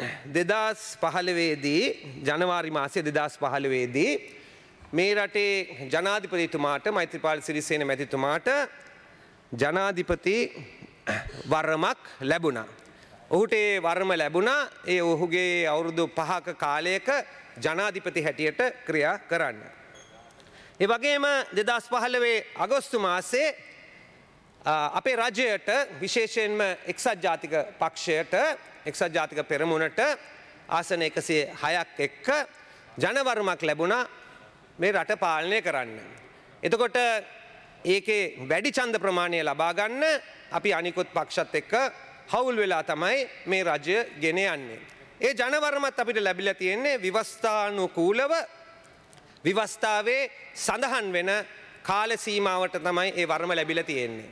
2015දී ජනවාරි මාසයේ 2015දී මේ රටේ ජනාධිපතිතුමාට මෛත්‍රීපාල සිරිසේන මැතිතුමාට ජනාධිපති වරමක් ලැබුණා. ඔහුට ඒ වරම ලැබුණා ඒ ඔහුගේ අවුරුදු 5ක කාලයක ජනාධිපති හැටියට ක්‍රියා කරන්න. ඒ වගේම 2015 අගෝස්තු මාසයේ අපේ රජයට විශේෂයෙන්ම එක්සත් ජාතික පක්ෂයට එක්සත් ජාතික පෙරමුණට ආසන 106ක් එක්ක ජනවරමක් ලැබුණා මේ රට පාලනය කරන්න. එතකොට ඒකේ වැඩි ඡන්ද ප්‍රමාණය ලබා ගන්න අපි අනිකුත් පක්ෂත් එක්ක හවුල් වෙලා තමයි මේ රජය ගෙන යන්නේ. ඒ ජනවරමත් අපිට ලැබිලා තියෙන්නේ ව්‍යවස්ථානුකූලව විවස්ථාවේ සඳහන් වෙන කාල සීමාවට තමයි ඒ වරම ලැබිලා තියෙන්නේ.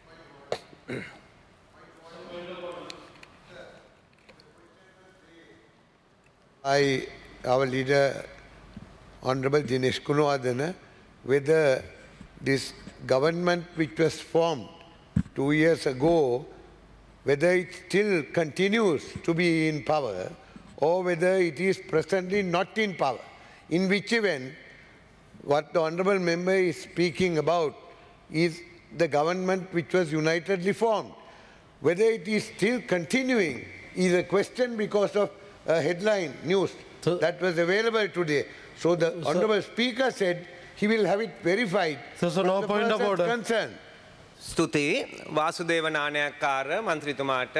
Our leader, Honorable Dinesh Gunawardena, whether this government which was formed 2 years ago, whether it still continues to be in power or whether it is presently not in power. In which event, what the Honourable Member is speaking about is the government which was unitedly formed. Whether it is still continuing is a question because of a headline news that was available today. So the Honourable Speaker said he will have it verified. So no point of order. Concerned. ස්තුතියි වාසුදේව නානයක්කාර මන්ත්‍රීතුමාට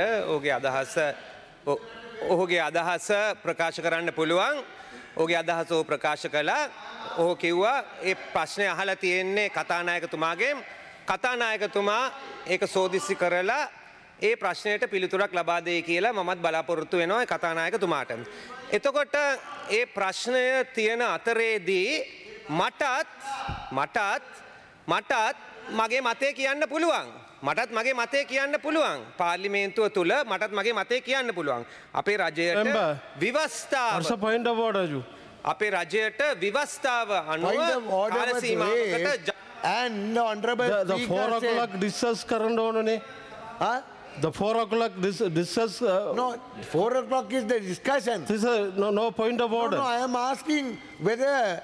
ඔහුගේ අදහස ප්‍රකාශ කරන්න පුළුවන්. ඔහුගේ අදහස ඔහු ප්‍රකාශ කළා. ඔහු කිව්වා ඒ ප්‍රශ්නය අහලා තියෙන්නේ කතානායකතුමාගෙන්. කතානායකතුමා ඒක සෝදිසි කරලා ඒ ප්‍රශ්නයට පිළිතුරක් ලබා දෙයි කියලා මමත් බලාපොරොත්තු වෙනවා ඒ කතානායකතුමාට. එතකොට ඒ ප්‍රශ්නය තියෙන අතරේදී මටත් මගේ මතය කියන්න පුළුවන්. මටත් මගේ මතය කියන්න පුළුවන්. පාර්ලිමේන්තුව තුළ මටත් මගේ මතය කියන්න පුළුවන්. අපේ රජයට විවස්ථාව point of order. අපේ රජයට විවස්ථාව අනුව කාල සීමාවකට And the Honorable The Speaker 4 said- o'clock discuss කරන්න ඕනනේ. Huh? The 4 o'clock discuss. No, 4 o'clock is the discussion. This is no point of No, order. no, I am asking whether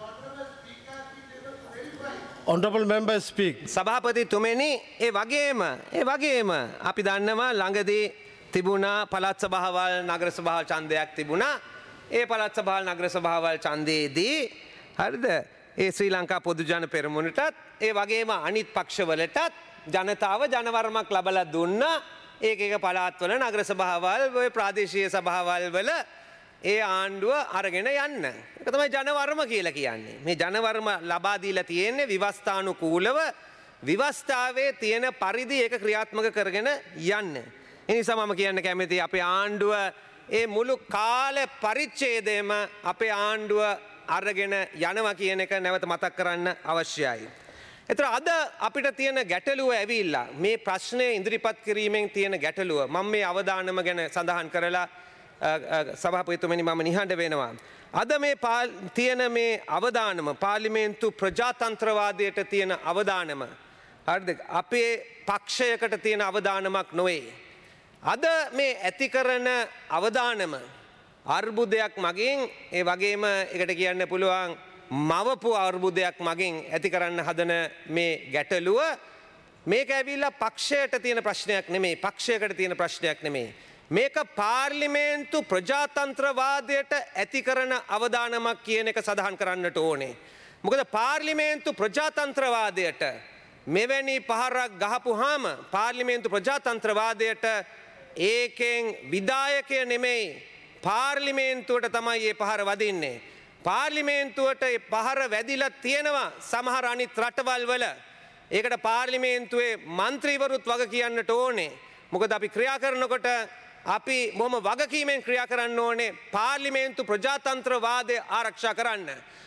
Honorable member speak. සභාපතිතුමනි ඒ වගේම අපි දන්නවා ළඟදී තිබුණා පළාත් සභාවල් නගර සභාවල් ඡන්දයක් තිබුණා. ඒ පළාත් සභාවල් නගර සභාවල් ඡන්දයේදී හරිද ඒ ශ්‍රී ලංකා පොදු ජන පෙරමුණටත් ඒ වගේම අනිත් පක්ෂවලටත් ජනතාව ජනවරමක් ලබලා දුන්නා. ඒක පළාත්වල නගර සභාවල් ඔය ප්‍රාදේශීය සභාවල් වල ඒ ආණ්ඩුව අරගෙන යන්න. ඒක තමයි ජනවර්ම කියලා කියන්නේ. මේ ජනවර්ම ලබා දීලා තියෙන්නේ විවස්ථානුකූලව විවස්ථාවේ තියෙන පරිදි ඒක ක්‍රියාත්මක කරගෙන යන්න. ඒ නිසා මම කියන්න කැමතියි අපේ ආණ්ඩුව ඒ මුළු කාල පරිච්ඡේදයේම අපේ ආණ්ඩුව අරගෙන යනවා කියන එක නැවත මතක් කරන්න අවශ්‍යයි. එතන අද අපිට තියෙන ගැටලුව ඇවිල්ලා මේ ප්‍රශ්නය ඉදිරිපත් කිරීමෙන් තියෙන ගැටලුව මම මේ අවදානම ගැන සඳහන් කරලා සභාපතිතුමනි මම නිහඬ වෙනවා. අද මේ තියෙන මේ අවදානම පාර්ලිමේන්තු ප්‍රජාතන්ත්‍රවාදයට තියෙන අවදානම හරිද අපේ පක්ෂයකට තියෙන අවදානමක් නොවේ. අද මේ ඇති කරන අවදානම අර්බුදයක් මගින් ඒ වගේම එකට කියන්න පුළුවන් මවපු අර්බුදයක් මගින් ඇති කරන්න හදන මේ ගැටලුව මේක ඇවිල්ලා පක්ෂයට තියෙන ප්‍රශ්නයක් නෙමෙයි පක්ෂයකට තියෙන ප්‍රශ්නයක් නෙමෙයි. මේක පාර්ලිමේන්තු ප්‍රජාතන්ත්‍රවාදයට ඇති කරන අවදානමක් කියන එක සඳහන් කරන්නට ඕනේ. මොකද පාර්ලිමේන්තු ප්‍රජාතන්ත්‍රවාදයට මෙවැනි පහරක් ගහපුවාම පාර්ලිමේන්තු ප්‍රජාතන්ත්‍රවාදයට ඒකෙන් විධායකය නෙමෙයි පාර්ලිමේන්තුවට තමයි මේ පහර වදින්නේ. පාර්ලිමේන්තුවට මේ පහර වැදිලා තියෙනවා සමහර අනිත් රටවල් වල. ඒකට පාර්ලිමේන්තුවේ മന്ത്രിවරුත් වග කියන්නට ඕනේ. මොකද අපි ක්‍රියා කරනකොට අපි මොහොම වගකීමෙන් ක්‍රියා කරන්න ඕනේ පාර්ලිමේන්තු ප්‍රජාතන්ත්‍රවාදය ආරක්ෂා කරන්න.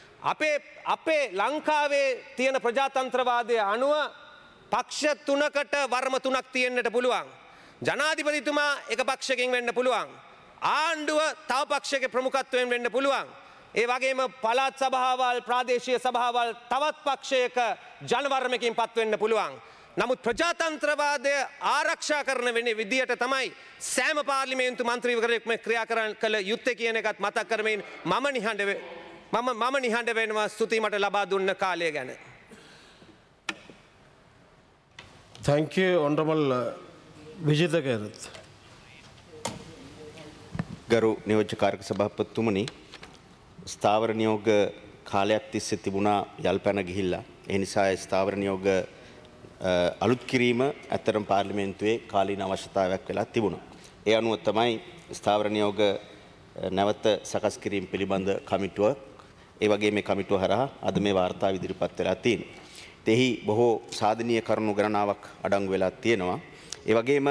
අපේ ලංකාවේ තියෙන ප්‍රජාතන්ත්‍රවාදය අනුව පක්ෂ තුනකට වර්ම තුනක් තියෙන්නට පුළුවන්. ජනාධිපතිතුමා එක පක්ෂයකින් වෙන්න පුළුවන්. ආණ්ඩුව තව පක්ෂයක ප්‍රමුඛත්වයෙන් වෙන්න පුළුවන්. ඒ වගේම පළාත් සභාවල් ප්‍රාදේශීය සභාවල් තවත් පක්ෂයක ජනවර්මකින් පත් වෙන්න පුළුවන්. නමුත් ප්‍රජාතන්ත්‍රවාදය ආරක්ෂා කරන වෙන විදියට තමයි සෑම පාර්ලිමේන්තු මන්ත්‍රීවරයෙක්ම ක්‍රියා කළ යුත්තේ කියන එකත් මතක් කරමින් මම නිහඬ වෙනවා ස්තුතියි මට ලබා දුන්න කාලය ගැන. Thank you, Honorable Vijitha Kerath. ගරු නියෝජ්‍ය කාර්ක සභාපතිතුමනි ස්ථාවර නියෝග කාලයක් තිස්සේ තිබුණා යල්පැන ගිහිල්ලා. ඒ නිසා ඒ ස්ථාවර නියෝග අලුත් කිරීම ඇත්තරම් පාර්ලිමේන්තුවේ කාලීන අවශ්‍යතාවයක් වෙලා තිබුණා. ඒ අනුව තමයි ස්ථාවර නියෝග නැවත සකස් කිරීම පිළිබඳ කමිටුව ඒ වගේ මේ කමිටුව හරහා අද මේ වාර්තාව ඉදිරිපත් වෙලා තියෙනවා. එහි බොහෝ සාධනීය කරුණු ගණනාවක් අඩංගු වෙලා තියෙනවා. ඒ වගේම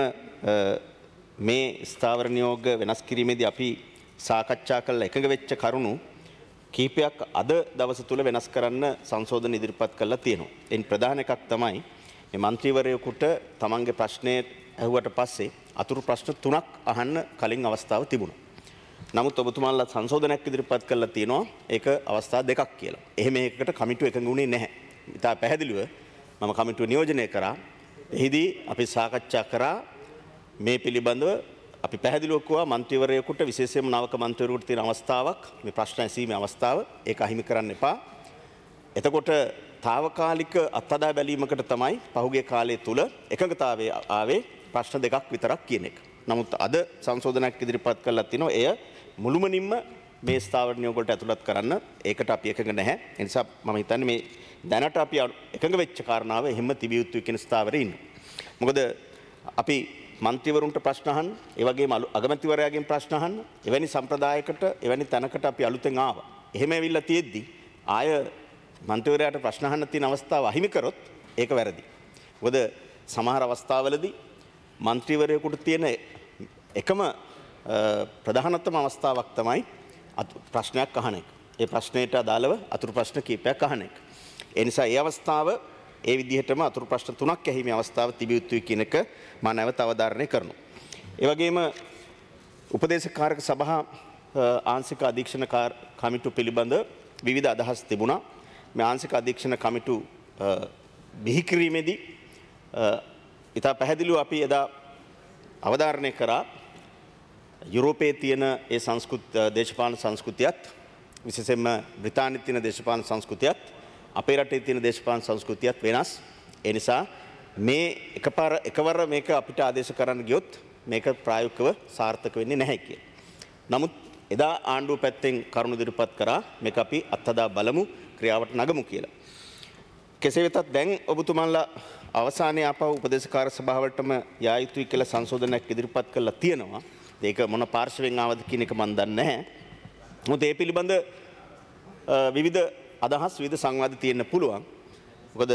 මේ ස්ථාවර නියෝග වෙනස් කිරීමේදී අපි සාකච්ඡා කළ එකඟ වෙච්ච කරුණු කීපයක් අද දවස තුල වෙනස් කරන්න සංශෝධන ඉදිරිපත් කළා තියෙනවා. එයින් ප්‍රධාන එකක් තමයි මේ മന്ത്രിවරයෙකුට තමන්ගේ ප්‍රශ්නේ ඇහුවට පස්සේ අතුරු ප්‍රශ්න 3ක් අහන්න කලින් අවස්ථාව තිබුණා. නමුත් ඔබතුමාලා සංශෝධනයක් ඉදිරිපත් කළා තියෙනවා ඒක අවස්ථා දෙකක් කියලා. එහෙම එකකට කමිටුව එකඟ වුණේ නැහැ. ඉතා පැහැදිලිව මම කමිටුව නියෝජනය කරා. එහිදී අපි සාකච්ඡා කරා මේ පිළිබඳව අපි පැහැදිලිව කිව්වා മന്ത്രിවරයෙකුට විශේෂයෙන්ම නවක മന്ത്രിවරයෙකුට තියෙන අවස්ථාවක් මේ ප්‍රශ්න ඇසීමේ අවස්ථාව ඒක අහිමි කරන්න එපා. එතකොට తాවකාලික අත්හදා බැලීමකට තමයි පහුගිය කාලය තුල එකඟතාවයේ ආවේ ප්‍රශ්න දෙකක් විතරක් කියන එක. නමුත් අද සංශෝධනයක් ඉදිරිපත් කළා තිනවා එය මුළුමනින්ම මේ ස්ථාවර නියෝග වලට ඇතුළත් කරන්න ඒකට අපි එකඟ නැහැ. ඒ නිසා මම හිතන්නේ මේ දැනට අපි එකඟ වෙච්ච කාරණාව එහෙම තිබිය යුතුයි කියන ස්ථාවරේ ඉන්න. මොකද අපි මන්ත්‍රීවරුන්ට ප්‍රශ්න අහන්න, ඒ වගේම අගමැතිවරයාගෙන් ප්‍රශ්න අහන්න, එවැනි සම්ප්‍රදායකට, එවැනි තැනකට අපි අලුතෙන් ආවා. එහෙම ඇවිල්ලා තියෙද්දි ආය මන්ත්‍රීවරයාට ප්‍රශ්න අහන්න තියෙන අවස්ථාව අහිමි කරොත් ඒක වැරදි. මොකද සමහර අවස්ථාවලදී මන්ත්‍රීවරයෙකුට තියෙන එකම ප්‍රධානතම අවස්ථාවක් තමයි ප්‍රශ්නයක් අහන එක. ඒ ප්‍රශ්නයට අදාළව අතුරු ප්‍රශ්න කීපයක් අහන එක. ඒ නිසා ඒ අවස්ථාව ඒ විදිහටම අතුරු ප්‍රශ්න 3ක් ඇහිමේ අවස්ථාව තිබිය යුතුයි කියන එක මම නැවත අවධාරණය කරනවා. ඒ වගේම උපදේශකාරක සභා ආංශික අධීක්ෂණ කමිටු පිළිබඳ විවිධ අදහස් තිබුණා. මේ ආංශික අධීක්ෂණ කමිටු බිහිකිරීමේදී ඉතා පැහැදිලිව අපි එදා අවධාරණය කරා යුරෝපයේ තියෙන ඒ දේශපාලන සංස්කෘතියත් විශේෂයෙන්ම බ්‍රිතාන්‍යයේ තියෙන දේශපාලන සංස්කෘතියත් අපේ රටේ තියෙන දේශපාලන සංස්කෘතියත් වෙනස්. ඒ නිසා මේ එකවර මේක අපිට ආදේශ කරන්න ගියොත් මේක ප්‍රායෝගිකව සාර්ථක වෙන්නේ නැහැ කියලා. නමුත් එදා ආණ්ඩුව පැත්තෙන් කරුණු ඉදිරිපත් කරා මේක අපි අත්හදා බලමු ක්‍රියාවට නගමු කියලා. කෙසේ වෙතත් දැන් ඔබතුමන්ලා අවසානයේ ආපහු උපදේශකාර සභාවලටම යා යුතුයි කියලා සංශෝධනයක් ඉදිරිපත් කරලා තියෙනවා. ඒක මොන පාර්ශවයෙන් ආවද කියන එක මම දන්නේ නැහැ. මොකද ඒ පිළිබඳ විවිධ අදහස් විවිධ සංවාද තියෙන්න පුළුවන්. මොකද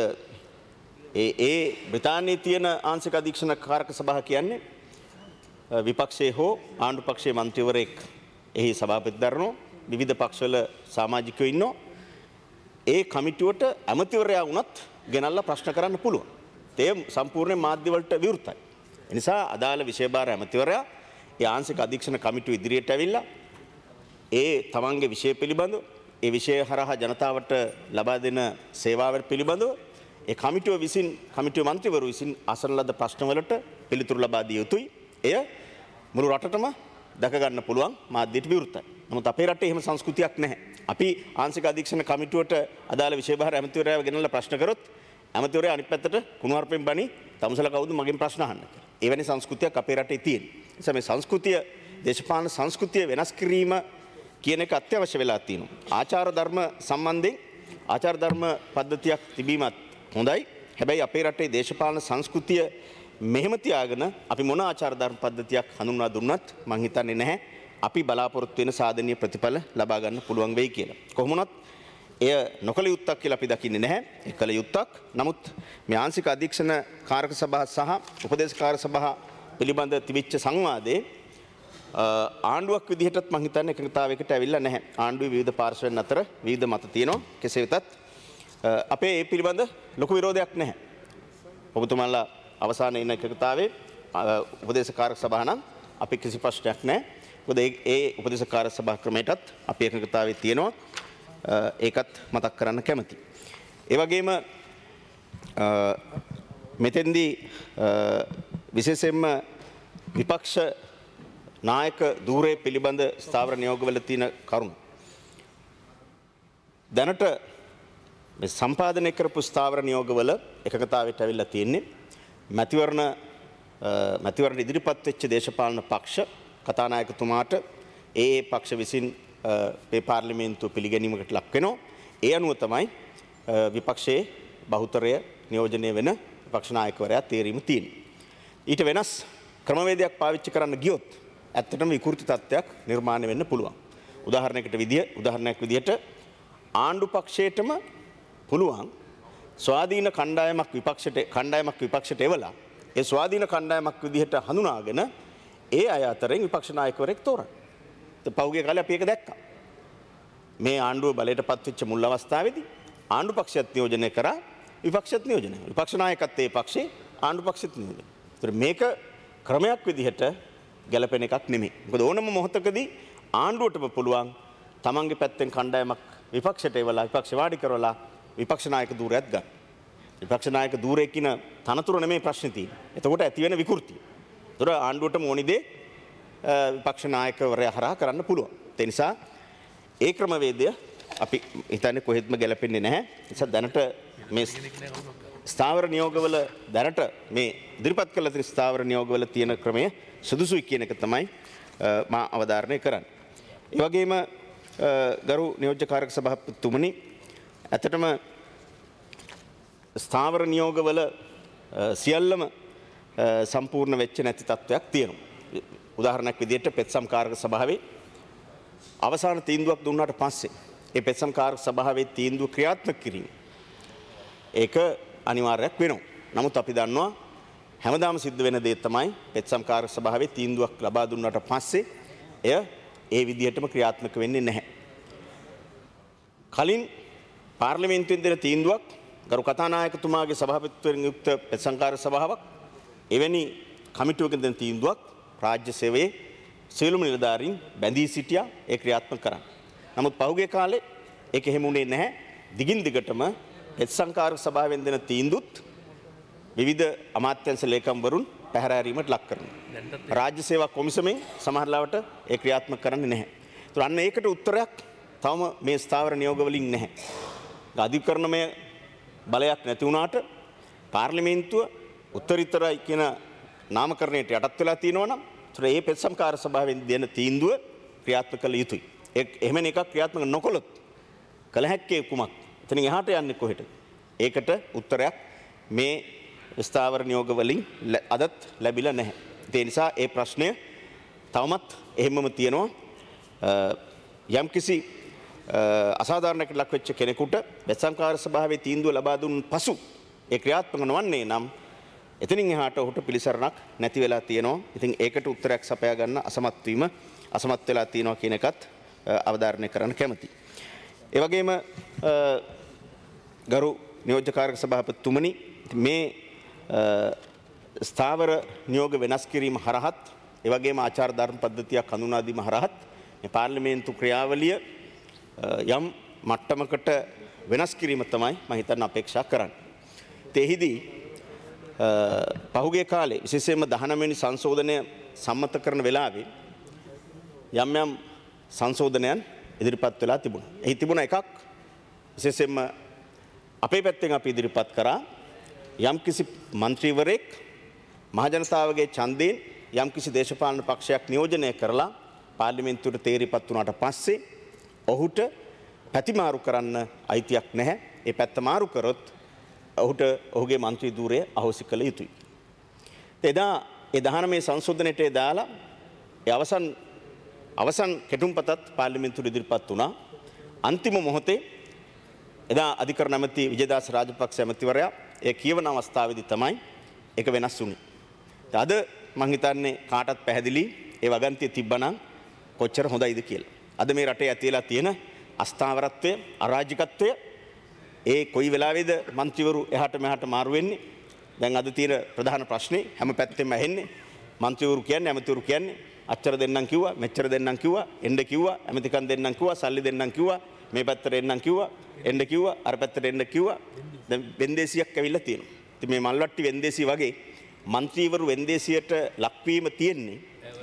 ඒ බ්‍රිතාන්‍යයේ තියෙන ආංශික අධීක්ෂණ කාරක සභාව කියන්නේ විපක්ෂයේ හෝ ආණ්ඩු පක්ෂයේ මන්ත්‍රීවරයෙක් එහි සභාපති දරනෝ විවිධ පක්ෂවල සමාජිකයෝ ඉන්නෝ ඒ කමිටුවට ඇමතිවරයා වුණත් ගෙනල්ලා ප්‍රශ්න කරන්න පුළුවන්. ඒ සම්පූර්ණ මාධ්‍ය වලට විවෘතයි. ඒ නිසා අදාළ විෂයභාර ඇමතිවරයා ඒ ආංශික අධීක්ෂණ කමිටුව ඉදිරියට ඇවිල්ලා ඒ තමන්ගේ විෂය පිළිබඳව ඒ විෂය හරහා ජනතාවට ලබා දෙන සේවාව පිළිබඳව ඒ කමිටුව මන්ත්‍රීවරු විසින් අසන ලද ප්‍රශ්නවලට පිළිතුරු ලබා දිය යුතුයි. එය මුළු රටටම දැක ගන්න පුළුවන් මාධ්‍යයට විවෘතයි. නමුත් අපේ රටේ එහෙම සංස්කෘතියක් නැහැ. අපි ආංශික අධීක්ෂණ කමිටුවට අදාළ විෂයභාර ඇමතිවරයාව ගෙනල්ලා ප්‍රශ්න කරොත් ඇමතිවරයා අනිත් පැත්තට කුණුවarpෙන් බණි තමුසල කවුද මගෙන් ප්‍රශ්න අහන්න කියලා. එවැනි සංස්කෘතියක් අපේ රටේ තියෙන. ඒ නිසා මේ සංස්කෘතිය දේශපාලන සංස්කෘතිය වෙනස් කිරීම කියන එක අත්‍යවශ්‍ය වෙලා තියෙනවා. ආචාර ධර්ම සම්බන්ධයෙන් ආචාර ධර්ම පද්ධතියක් තිබීමත් හොඳයි. හැබැයි අපේ රටේ දේශපාලන සංස්කෘතිය මෙහෙම තියාගෙන අපි මොන ආචාර ධර්ම පද්ධතියක් හඳුන්වා දුන්නත් මම හිතන්නේ නැහැ අපි බලාපොරොත්තු වෙන සාධනීය ප්‍රතිඵල ලබා ගන්න පුළුවන් වෙයි කියලා. කොහොම වුණත් එය නොකළ යුත්තක් කියලා අපි දකින්නේ නැහැ. ඒ කළ යුත්තක්. නමුත් මේ ආංශික අධීක්ෂණ කාරක සභාව සහ උපදේශකාර සභාව පිළිබඳ තිබිච්ච සංවාදයේ ආණ්ඩුවක් විදිහටත් මම හිතන්නේ එකඟතාවයකට ඇවිල්ලා නැහැ. ආණ්ඩුවේ විවිධ පාර්ශවයන් අතර විවිධ මත තියෙනවා. කෙසේ වෙතත් අපේ ඒ පිළිබඳ ලොකු විරෝධයක් නැහැ. ඔබතුමාලා අවසානයේ ඉන්න එකඟතාවයේ උපදේශකාරක සභාව නම් අපි කිසි ප්‍රශ්නයක් නැහැ. මොකද ඒ උපදේශකාරක සභා ක්‍රමයටත් අපි එකඟතාවයේ තියෙනවා. ඒකත් මතක් කරන්න කැමතියි. ඒ වගේම මෙතෙන්දී විශේෂයෙන්ම විපක්ෂ නායක ධූරය පිළිබඳ ස්ථාවර නියෝගවල තියෙන කරුණු. දැනට මේ සම්පාදනය කරපු ස්ථාවර නියෝගවල එකඟතාවයට ඇවිල්ලා තියෙන්නේ මැතිවරණ ඉදිරිපත් වෙච්ච දේශපාලන පක්ෂ කතානායකතුමාට ඒ පක්ෂ විසින් මේ පාර්ලිමේන්තුව පිළිගැනීමකට ලක් වෙනවා. ඒ අනුව තමයි විපක්ෂයේ බහුතරය නියෝජනය වෙන විපක්ෂ නායකවරයා තීරීම තියෙන්නේ. ඊට වෙනස් ක්‍රමවේදයක් පාවිච්චි කරන්න ගියොත් ඇත්තටම විකෘති තත්ත්වයක් නිර්මාණය වෙන්න පුළුවන්. උදාහරණයක් විදිහට ආණ්ඩු පක්ෂයටම පුළුවන් ස්වාධීන කණ්ඩායමක් විපක්ෂයට එවලා ඒ ස්වාධීන කණ්ඩායමක් විදිහට හඳුනාගෙන ඒ අය අතරින් විපක්ෂ නායකවරයෙක් තෝරන්න. පහුගිය කාලේ අපි ඒක දැක්කා. මේ ආණ්ඩුව බලයට පත්වෙච්ච මුල් අවස්ථාවේදී ආණ්ඩු පක්ෂයත් නියෝජනය කරා විපක්ෂයත් නියෝජනය. විපක්ෂ නායකත්වයේ පක්ෂේ ආණ්ඩු පක්ෂෙත් නියෝජනය. ඒතර මේක ක්‍රමයක් විදිහට ගැලපෙන එකක් නෙමෙයි. මොකද ඕනම මොහොතකදී ආණ්ඩුවටම පුළුවන් තමන්ගේ පැත්තෙන් කණ්ඩායමක් විපක්ෂයට එවලා විපක්ෂ වාඩි කරවලා විපක්ෂ නායක ධූරයක් ගන්න. විපක්ෂ නායක ධූරයේ කින තනතුර නෙමෙයි ප්‍රශ්නේ තියෙන්නේ. එතකොට ඇති වෙන විකෘතිය. ඒතර ආණ්ඩුවටම ඕනි දේ විපක්ෂ නායකවරයා හරහා කරන්න පුළුවන්. ඒ නිසා ඒ ක්‍රමවේදය අපි හිතන්නේ කොහෙත්ම ගැලපෙන්නේ නැහැ. ඒ නිසා දැනට මේ ස්ථාවර නියෝගවල දැනට මේ ඉදිරිපත් කළ තියෙන ස්ථාවර නියෝගවල තියෙන ක්‍රමය සුදුසුයි කියන එක තමයි මා අවධාරණය කරන්නේ. ඒ වගේම ගරු නියෝජ්‍ය කාරක සභාපතිතුමනි ඇත්තටම ස්ථාවර නියෝගවල සියල්ලම සම්පූර්ණ වෙච්ච නැති තත්ත්වයක් තියෙනවා. උදාහරණයක් විදිහට පෙත්සම් කාරක සභාවේ අවසාන තීන්දුවක් දුන්නාට පස්සේ ඒ පෙත්සම් කාරක සභාවේ තීන්දුව ක්‍රියාත්මක කිරීම ඒක අනිවාර්යයක් වෙනවා. නමුත් අපි දන්නවා හැමදාම සිද්ධ වෙන දේ තමයි පෙත්සම් කාරක සභාවේ තීන්දුවක් ලබා දුන්නාට පස්සේ එය ඒ විදිහටම ක්‍රියාත්මක වෙන්නේ නැහැ. කලින් පාර්ලිමේන්තුවෙන් දෙන තීන්දුවක් ගරු කතානායකතුමාගේ සභාපතිත්වයෙන් යුක්ත පෙත්සම් කාරක සභාවක් එවැනි කමිටුවකින් දෙන තීන්දුවක් රාජ්‍ය සේවයේ සියලුම නිලධාරීන් බැඳී සිටියා ඒ ක්‍රියාත්මක කරන්න. නමුත් පහුගිය කාලේ ඒක එහෙම වුණේ නැහැ. දිගින් දිගටම පෙත් සංකාරක සභාවෙන් දෙන තීන්දුවත් විවිධ අමාත්‍යංශ ලේකම්වරුන් පැහැරෑරීමට ලක් කරනවා. රාජ්‍ය සේවා කොමිසමෙන් සමහරලාවට ඒ ක්‍රියාත්මක කරන්නේ නැහැ. ඒතර අන්න ඒකට උත්තරයක් තවම මේ ස්ථාවර නියෝග වලින් නැහැ. අධිකරණමය බලයක් නැති වුණාට පාර්ලිමේන්තුව උත්තරීතරයි කියන නාමකරණයට යටත් වෙලා තියෙනවා නම් ඒතර ඒ පෙත් සංකාර සභාවෙන් දෙන තීන්දුව ක්‍රියාත්මක කළ යුතුයි. එහෙම එකක් ක්‍රියාත්මක නොකළොත් කළ හැක්කේ කුමක්? එතනින් එහාට යන්නේ කොහෙට? ඒකට උත්තරයක් මේ ස්ථාවර නියෝග වලින් අදත් ලැබිලා නැහැ. ඒ නිසා ඒ ප්‍රශ්නය තවමත් එහෙමම තියෙනවා. යම්කිසි අසාධාරණයකට ලක් වෙච්ච කෙනෙකුට පෙත් සංකාර සභාවේ තීන්දුව ලබා දුන් පසු ඒ ක්‍රියාත්මක නොවන්නේ නම් එතනින් එහාට ඔහුට පිළිසරණක් නැති වෙලා තියෙනවා. ඉතින් ඒකට උත්තරයක් සපයා ගන්න අසමත් වෙලා තියෙනවා කියන එකත් අවධාරණය කරන්න කැමතියි. ඒ වගේම ගරු නියෝජ්‍යකාරක සභාපතිතුමනි මේ ස්ථාවර නියෝග වෙනස් කිරීම හරහත් ඒ වගේම ආචාර ධර්ම පද්ධතියක් හඳුනා දීම හරහත් මේ පාර්ලිමේන්තු ක්‍රියාවලිය යම් මට්ටමකට වෙනස් කිරීම තමයි මම හිතන්න අපේක්ෂා කරන්නේ. එහිදී පහුගිය කාලේ විශේෂයෙන්ම 19 වෙනි සංශෝධනය සම්මත කරන වෙලාවේ යම් යම් සංශෝධනයන් ඉදිරිපත් වෙලා තිබුණා. එහි තිබුණ එකක් විශේෂයෙන්ම අපේ පැත්තෙන් අපි ඉදිරිපත් කරා යම්කිසි മന്ത്രിවරයෙක් මහජනතාවගේ ඡන්දයෙන් යම්කිසි දේශපාලන පක්ෂයක් නියෝජනය කරලා පාර්ලිමේන්තුවට තේරිපත් වුණාට පස්සේ ඔහුට පැතිමාරු කරන්න අයිතියක් නැහැ. ඒ පැත්ත මාරු කරොත් ඔහුට ඔහුගේ മന്ത്രി ධූරය අහෝසි කළ යුතුයි. එදා ඒ 19 සංශෝධනයට දාලා ඒ අවසන් කෙටුම්පතත් පාර්ලිමේන්තුවට ඉදිරිපත් වුණා. අන්තිම මොහොතේ එදා අධිකරණ ඇමති විජේදාස රාජපක්ෂ ඇමතිවරයා ඒ කියවන අවස්ථාවේදී තමයි ඒක වෙනස් වුණේ. අද මම හිතන්නේ කාටත් පැහැදිලි ඒ වගන්තිය තිබ්බනම් කොච්චර හොඳයිද කියලා. අද මේ රටේ ඇතිලා තියෙන අස්ථාවරත්වය, අරාජිකත්වය ඒ කොයි වෙලාවේද മന്ത്രിවරු එහාට මෙහාට මාරු වෙන්නේ? දැන් අද තියෙන ප්‍රධාන ප්‍රශ්නේ හැම පැත්තෙම ඇහෙන්නේ മന്ത്രിවරු කියන්නේ, ඇමතිවරු කියන්නේ අච්චර දෙන්නම් කිව්වා, මෙච්චර දෙන්නම් කිව්වා, එන්න කිව්වා, ඇමතිකම් දෙන්නම් කිව්වා, සල්ලි දෙන්නම් කිව්වා, මේ පැත්තට එන්නම් කිව්වා, එන්න කිව්වා, අර පැත්තට එන්න කිව්වා. දැන් වෙන්දේසියක් ඇවිල්ලා තියෙනවා. ඉතින් මේ මල්වට්ටි වෙන්දේසිය වගේ മന്ത്രിවරු වෙන්දේසියට ලක්වීම තියෙන්නේ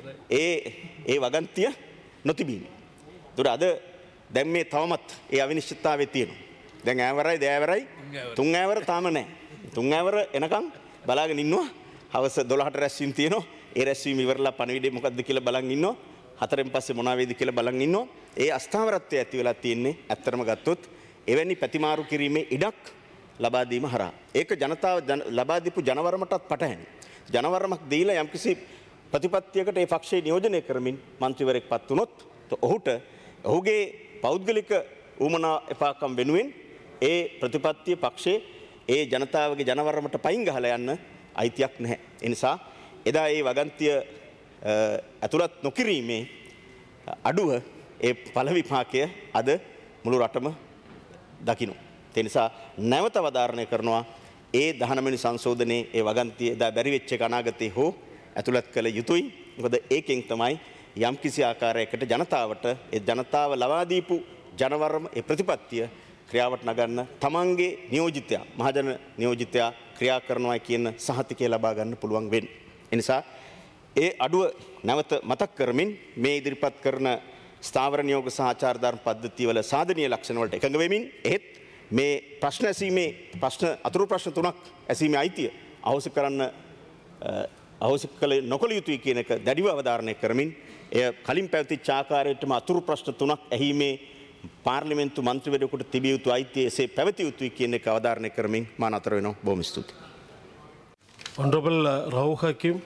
ඒ වගන්තිය නොතිබීම. ඒතර අද දැන් මේ තවමත් ඒ අවිනිශ්චිතතාවයේ තියෙනවා. දැන් ඈවරයි දෑවරයි තුන් ඈවර තාම නැහැ. තුන් ඈවර එනකන් බලාගෙන ඉන්නවා. හවස 12ට රැස්වීම තියෙනවා. ඒ රැස්වීම ඉවරලා පණවිඩේ මොකද්ද කියලා බලන් ඉන්නවා. හතරෙන් පස්සේ මොනවා වේද කියලා බලන් ඉන්නවා. ඒ අස්ථාවරත්වය ඇති වෙලා තියෙන්නේ ඇත්තටම ගත්තොත් එවැනි ප්‍රතිමාරු කිරීමේ ඉඩක් ලබා දීම හරහා. ඒක ජනතාව ලබා දීපු ජනවරමටත් පටහැනි. ජනවරමක් දීලා යම්කිසි ප්‍රතිපත්තියකට ඒ පක්ෂේ නියෝජනය කරමින් മന്ത്രിවරයෙක්පත් වුණොත් ඔහුට ඔහුගේ පෞද්ගලික උමනා එපාකම් වෙනුවෙන් ඒ ප්‍රතිපත්තිය පක්ෂේ ඒ ජනතාවගේ ජනවරමට පයින් ගහලා යන්න අයිතියක් නැහැ. ඒ නිසා එදා ඒ වගන්තිය ඇතුළත් නොකිරීමේ අඩුව ඒ පළ විපාකය අද මුළු රටම දකින්න. ඒ නිසා නැවත අවධාරණය කරනවා ඒ 19 වෙනි සංශෝධනයේ ඒ වගන්තිය එදා බැරි වෙච්ච එක අනාගතේ හෝ ඇතුළත් කළ යුතුයි. මොකද ඒකෙන් තමයි යම්කිසි ආකාරයකට ජනතාවට ඒ ජනතාව ලබා දීපු ජනවරම ඒ ප්‍රතිපත්තිය ක්‍රියාවට නගන්න තමන්ගේ නියෝජිතයා මහජන නියෝජිතයා ක්‍රියා කරනවා කියන සහතිකය ලබා ගන්න පුළුවන් වෙන්නේ. ඒ නිසා ඒ අඩුව නැවත මතක් කරමින් මේ ඉදිරිපත් කරන ස්ථාවර නියෝග සහ ආචාර ධර්ම පද්ධතිය වල සාධනීය ලක්ෂණ වලට එකඟ වෙමින් එහෙත් මේ ප්‍රශ්න ඇසීමේ අතුරු ප්‍රශ්න තුනක් ඇසීමේ අයිතිය අහෝසි කරන්න අහෝසි කළ නොකළ යුතුයි කියන එක දැඩිව අවධාරණය කරමින් එය කලින් පැවතිච්ච ආකාරයටම අතුරු ප්‍රශ්න තුනක් ඇහිීමේ පාර්ලිමේන්තු මන්ත්‍රීවරයෙකුට තිබිය යුතු අයිතිය එසේ පැවතිය යුතුයි කියන එක අවධාරණය කරමින් මා නතර වෙනවා. බොහොම ස්තුතියි. Honorable Rauf Hakim.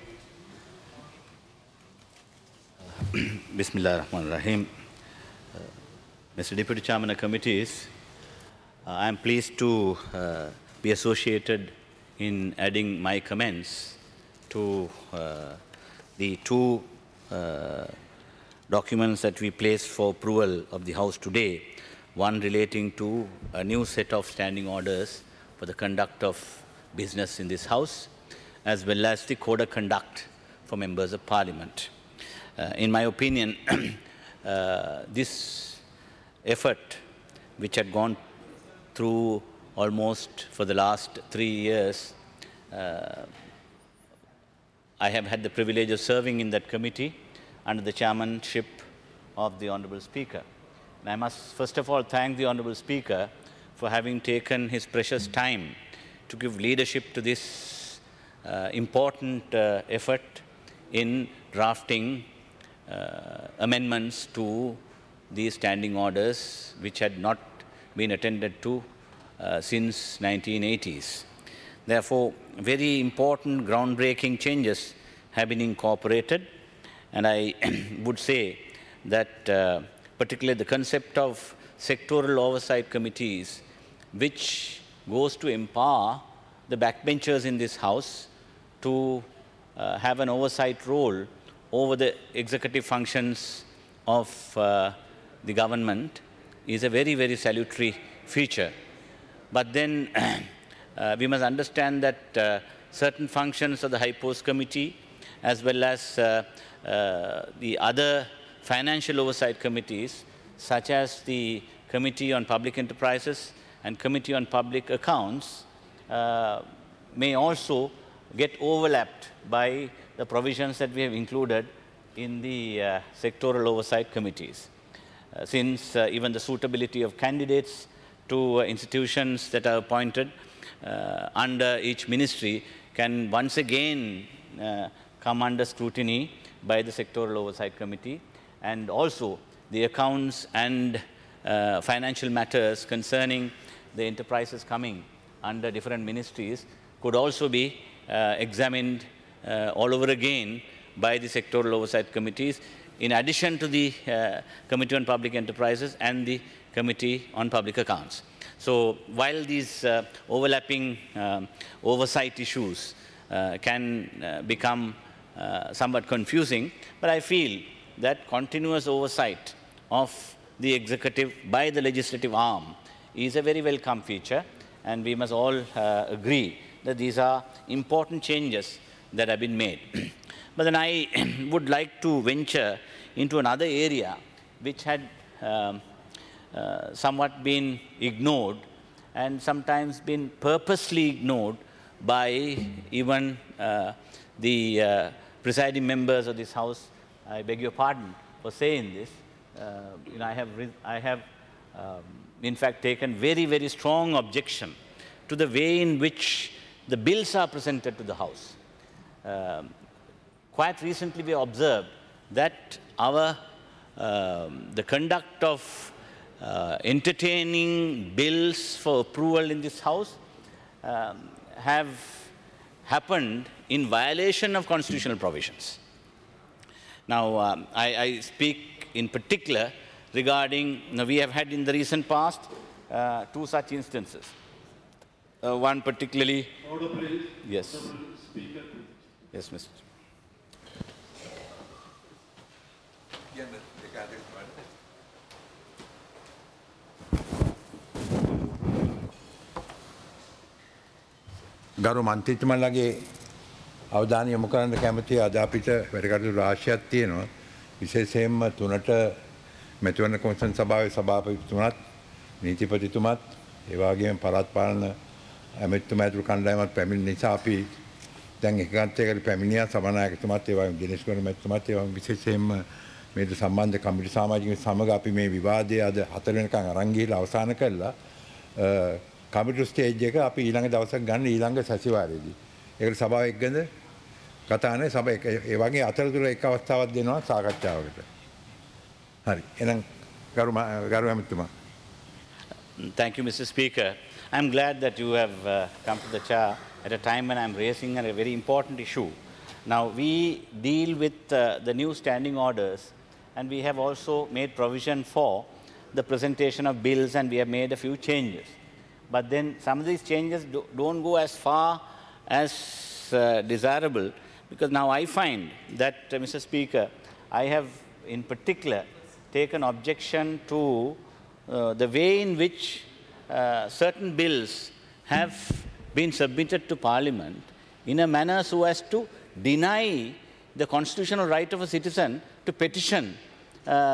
Bismillah ar-Rahman ar-Rahim. Mr. Deputy Chairman of Committees, I am pleased to be associated in adding my comments to the two documents that we placed for approval of the House today, one relating to a new set of standing orders for the conduct of business in this House, as well as the code of conduct for members of Parliament. In my opinion, this effort, which had gone through almost for the last 3 years, I have had the privilege of serving in that committee under the chairmanship of the Honourable Speaker. And I must first of all thank the Honourable Speaker for having taken his precious time to give leadership to this important effort in drafting amendments to these standing orders which had not been attended to since 1980s. Therefore, very important groundbreaking changes have been incorporated, and I would say that particularly the concept of sectoral oversight committees, which goes to empower the backbenchers in this House to have an oversight role over the executive functions of the government, is a very, very salutary feature. But then we must understand that certain functions of the High Post Committee, as well as the other financial oversight committees, such as the Committee on Public Enterprises and Committee on Public Accounts, may also get overlapped by the provisions that we have included in the sectoral oversight committees. Since even the suitability of candidates to institutions that are appointed under each ministry can once again come under scrutiny by the sectoral oversight committee, and also the accounts and financial matters concerning the enterprises coming under different ministries could also be examined all over again by the sectoral oversight committees, in addition to the Committee on Public Enterprises and the Committee on Public Accounts. So while these overlapping oversight issues can become somewhat confusing, but I feel that continuous oversight of the executive by the legislative arm is a very welcome feature, and we must all agree that these are important changes that have been made. But then I would like to venture into another area which had somewhat been ignored, and sometimes been purposely ignored by even the presiding members of this House. I beg your pardon for saying this. I have in fact taken very, very strong objection to the way in which the bills are presented to the House. Quite recently we observed that the conduct of entertaining bills for approval in this House have happened in violation of constitutional provisions. Now, I speak in particular regarding, we have had in the recent past 2 such instances. One particularly... Order, please. Yes. Speaker. Yes, Mr. ගරු මන්ත්‍රීතුමන්ලගේ අවධානය යොමු කරන්න කැමති අද අපිට වැඩකටයුතු රාශියක් තියෙනවා. විශේෂයෙන්ම 3ට මැතිවරණ කොමිෂන් සභාවේ සභාපතිතුමත් නීතිපතිතුමත් ඒ වගේම පළාත් පාලන ඇමතිතුමා ඇතුළු කණ්ඩායමත් පැමිණි නිසා අපි දැන් එකගන්තයකට පැමිණියා. සභානායකතුමත් ඒ වගේම දිනේෂ් ගුණ මැතිතුමත් ඒ වගේම විශේෂයෙන්ම මේද සම්බන්ධ කමිටු සමාජිකයන් සමග අපි මේ විවාදය අද 4 වෙනිකන් අරන් ගිහිල්ලා අවසන් කළා. කමිටු ස්ටේජ් එක අපි ඊළඟ දවසක් ගන්න ඊළඟ සතිವಾರයේදී. ඒකට සභාව එක්කද කතා නැහැ. සභාව ඒ වගේ අතරතුර එක් අවස්ථාවක් දෙනවා සාකච්ඡාවකට. හරි. එහෙනම් ගරු ඇමතිතුමා. Thank you, Mr. Speaker. I'm glad that you have come to the chair at a time when I'm raising a very important issue. Now, we deal with the new standing orders, and we have also made provision for the presentation of bills, and we have made a few changes. But then some of these changes don't go as far as desirable, because now I find that, Mr. Speaker, I have in particular taken objection to the way in which certain bills have been submitted to Parliament in a manner so as to deny the constitutional right of a citizen to petition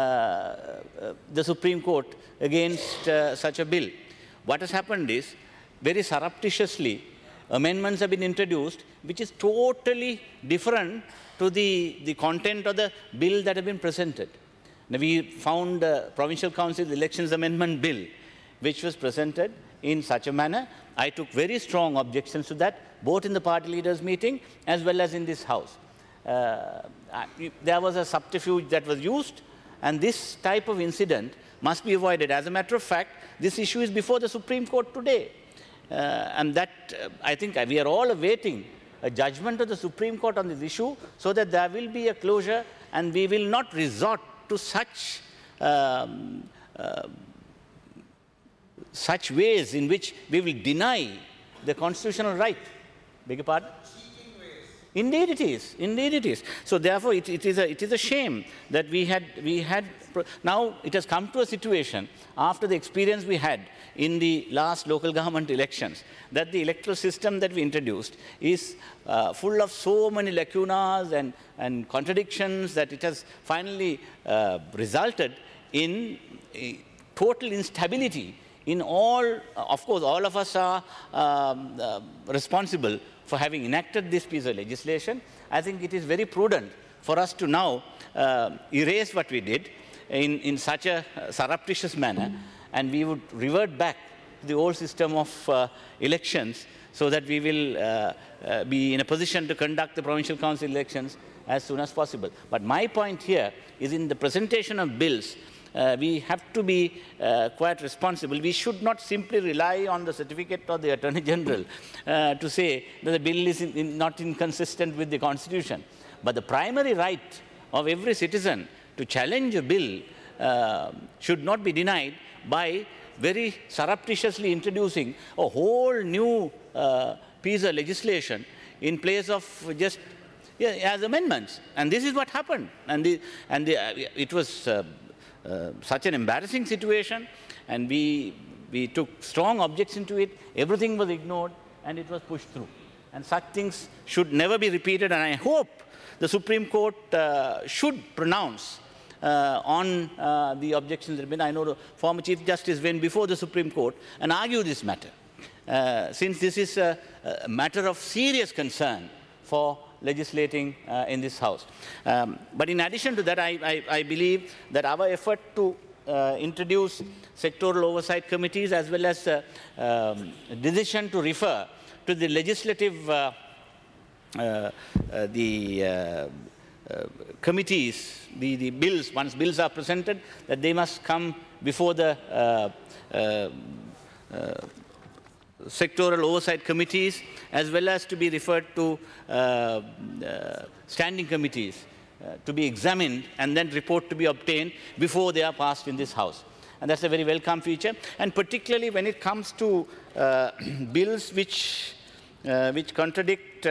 the Supreme Court against such a bill. What has happened is very surreptitiously, amendments have been introduced which is totally different to the content of the bill that have been presented. Now, we found the Provincial Council Elections Amendment Bill, which was presented in such a manner. I took very strong objections to that, both in the party leaders' meeting as well as in this House. There was a subterfuge that was used, and this type of incident must be avoided. As a matter of fact, this issue is before the Supreme Court today. And that, I think we are all awaiting a judgment of the Supreme Court on this issue so that there will be a closure and we will not resort to such ways in which we will deny the constitutional right. Beg your pardon? Indeed it is. Indeed it is. So therefore, it is a shame that we had. Now it has come to a situation after the experience we had in the last local government elections that the electoral system that we introduced is full of so many lacunas and contradictions that it has finally resulted in total instability in all. Of course, all of us are responsible for having enacted this piece of legislation. I think it is very prudent for us to now erase what we did in such a surreptitious manner, and we would revert back to the old system of elections so that we will be in a position to conduct the provincial council elections as soon as possible. But my point here is in the presentation of bills, we have to be quite responsible. We should not simply rely on the certificate of the Attorney General to say that the bill is not inconsistent with the Constitution. But the primary right of every citizen to challenge a bill should not be denied by very surreptitiously introducing a whole new piece of legislation in place of just as amendments. And this is what happened. It was such an embarrassing situation, and we took strong objection to it. Everything was ignored, and it was pushed through. And such things should never be repeated, and I hope the Supreme Court should pronounce on the objections that have been. I know the former Chief Justice went before the Supreme Court and argued this matter, since this is a matter of serious concern for legislating in this House. But in addition to that, I believe that our effort to introduce sectoral oversight committees as well as decision to refer to the legislative committees, the bills, once bills are presented, that they must come before the sectoral oversight committees, as well as to be referred to standing committees to be examined and then report to be obtained before they are passed in this House. And that's a very welcome feature. And particularly when it comes to bills which contradict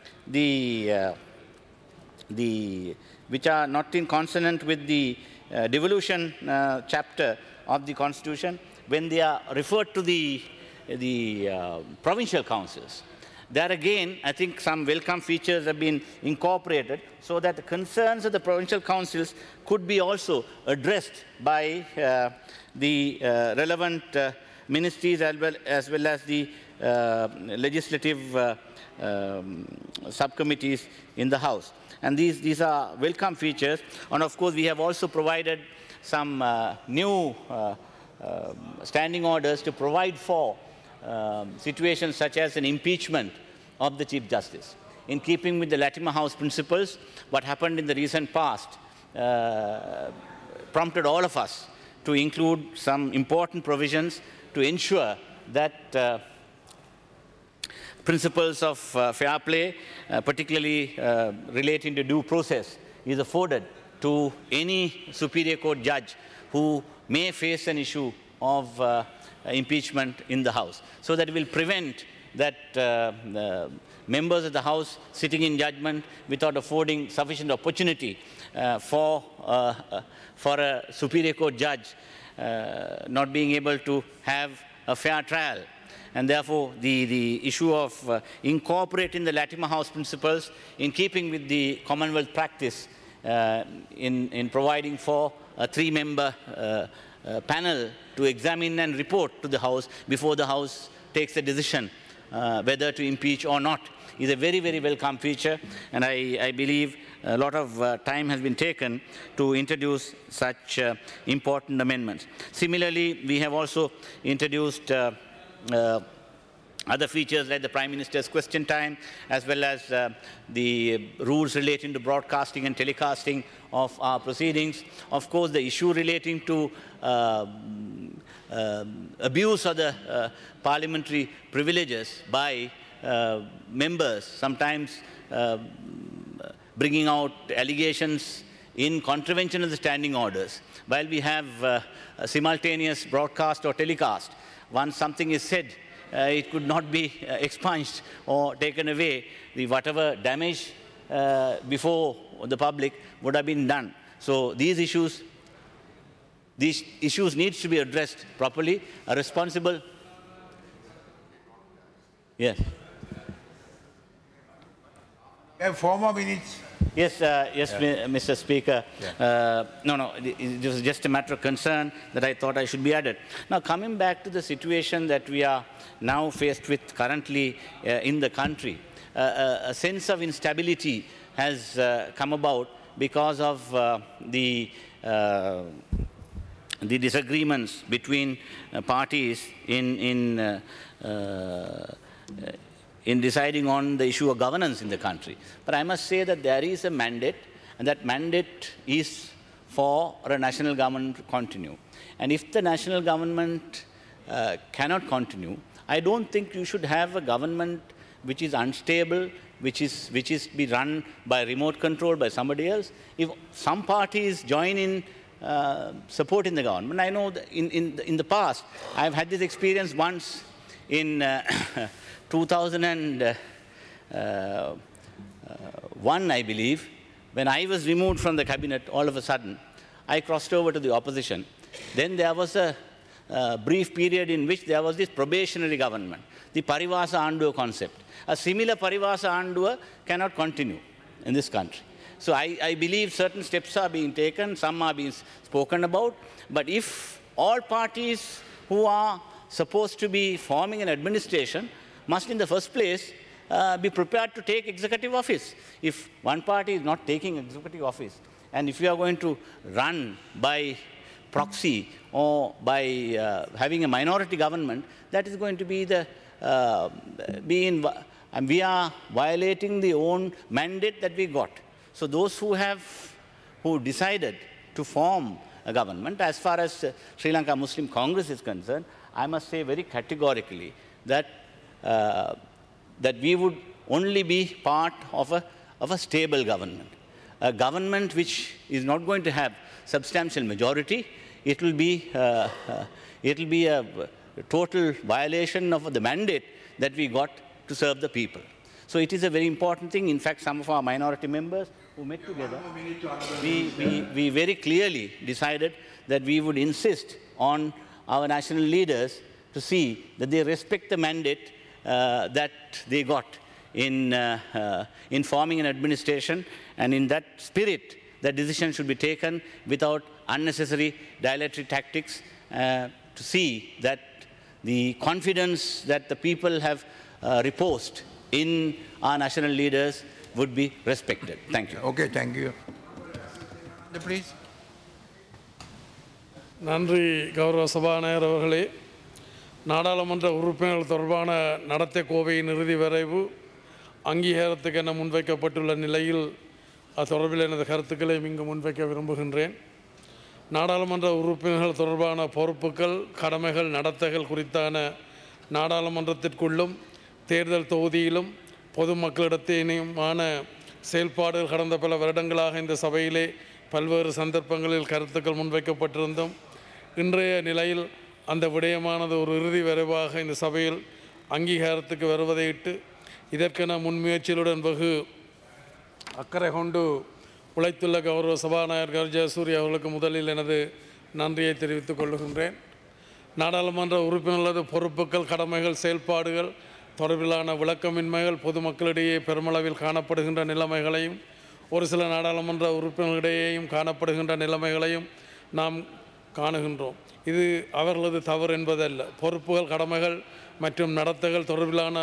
which are not in consonant with the devolution chapter of the Constitution, when they are referred to the provincial councils. There again, I think some welcome features have been incorporated so that the concerns of the provincial councils could be also addressed by the relevant ministries as well as the legislative subcommittees in the House. And these are welcome features. And of course, we have also provided some new standing orders to provide for situations such as an impeachment of the Chief Justice. In keeping with the Latimer House principles, what happened in the recent past prompted all of us to include some important provisions to ensure that principles of fair play, particularly relating to due process, is afforded to any Superior Court judge who may face an issue of impeachment in the House, so that it will prevent that members of the House sitting in judgment without affording sufficient opportunity for a Superior Court judge not being able to have a fair trial. And therefore, the issue of incorporating the Latimer House principles in keeping with the Commonwealth practice in providing for a three-member panel to examine and report to the House before the House takes a decision whether to impeach or not is a very, very welcome feature, and I believe a lot of time has been taken to introduce such important amendments. Similarly, we have also introduced other features like the Prime Minister's question time, as well as the rules relating to broadcasting and telecasting of our proceedings. Of course, the issue relating to abuse of the parliamentary privileges by members, sometimes bringing out allegations in contravention of the standing orders. While we have a simultaneous broadcast or telecast, once something is said, it could not be expunged or taken away. Whatever damage before the public would have been done. So these issues need to be addressed properly. A responsible... Yes. We have 4 more minutes. Yes, Mr. Speaker. No, it was just a matter of concern that I thought I should be added. Now, coming back to the situation that we are now faced with currently in the country, a sense of instability has come about because of the disagreements between parties in deciding on the issue of governance in the country. But I must say that there is a mandate, and that mandate is for a national government to continue. And if the national government cannot continue, I don't think you should have a government which is unstable, which is be run by remote control by somebody else. If some parties join in supporting the government, I know that in the past, I've had this experience once in 2001, I believe, when I was removed from the cabinet, all of a sudden, I crossed over to the opposition. Then there was a brief period in which there was this probationary government, the Parivasa Anduva concept. A similar Parivasa Anduva cannot continue in this country. So I believe certain steps are being taken, some are being spoken about, but if all parties who are supposed to be forming an administration must in the first place be prepared to take executive office. If one party is not taking executive office, and if you are going to run by proxy or by having a minority government, that is going to be the and we are violating the own mandate that we got. So those who decided to form a government, as far as Sri Lanka Muslim Congress is concerned, I must say very categorically that that we would only be part of a stable government. A government which is not going to have substantial majority, it will be a total violation of the mandate that we got to serve the people. So it is a very important thing. In fact, some of our minority members who met together, we very clearly decided that we would insist on our national leaders to see that they respect the mandate that they got in forming an administration, and in that spirit, the decision should be taken without unnecessary dilatory tactics to see that the confidence that the people have reposed in our national leaders would be respected. Thank you. Okay, thank you. Please. நன்றி கௌரவ சபாநாயகர் அவர்களே. நாடாளுமன்ற உறுப்பினர்கள் தொடர்பான நடத்தை கோவையின் இறுதி வரைவு அங்கீகாரத்துக்கு என முன்வைக்கப்பட்டுள்ள நிலையில் அது தொடர்பில் எனது கருத்துக்களை இங்கு முன்வைக்க விரும்புகின்றேன். நாடாளுமன்ற உறுப்பினர்கள் தொடர்பான பொறுப்புகள், கடமைகள், நடத்தைகள் குறித்தான நாடாளுமன்றத்திற்குள்ளும் தேர்தல் தொகுதியிலும் பொதுமக்களிடத்தினுமான செயல்பாடுகள் கடந்த பல வருடங்களாக இந்த சபையிலே பல்வேறு சந்தர்ப்பங்களில் கருத்துக்கள் முன்வைக்கப்பட்டிருந்தும் இன்றைய நிலையில் அந்த விடயமானது ஒரு இறுதி வரைவாக இந்த சபையில் அங்கீகாரத்துக்கு வருவதையிட்டு இதற்கென முன்முயற்சிகளுடன் வெகு அக்கறை கொண்டு உழைத்துள்ள கௌரவ சபாநாயகர் கரு ஜெயசூரிய அவர்களுக்கு முதலில் எனது நன்றியை தெரிவித்துக் கொள்கின்றேன். நாடாளுமன்ற உறுப்பினர்களது பொறுப்புகள், கடமைகள், செயல்பாடுகள் தொடர்பிலான விளக்கமின்மைகள் பொதுமக்களிடையே பெருமளவில் காணப்படுகின்ற நிலைமைகளையும் ஒரு சில நாடாளுமன்ற உறுப்பினர்களிடையேயும் காணப்படுகின்ற நிலைமைகளையும் நாம் காணுகின்றோம். இது அவர்களது தவறு என்பதல்ல. பொறுப்புகள், கடமைகள் மற்றும் நடத்தைகள் தொடர்பிலான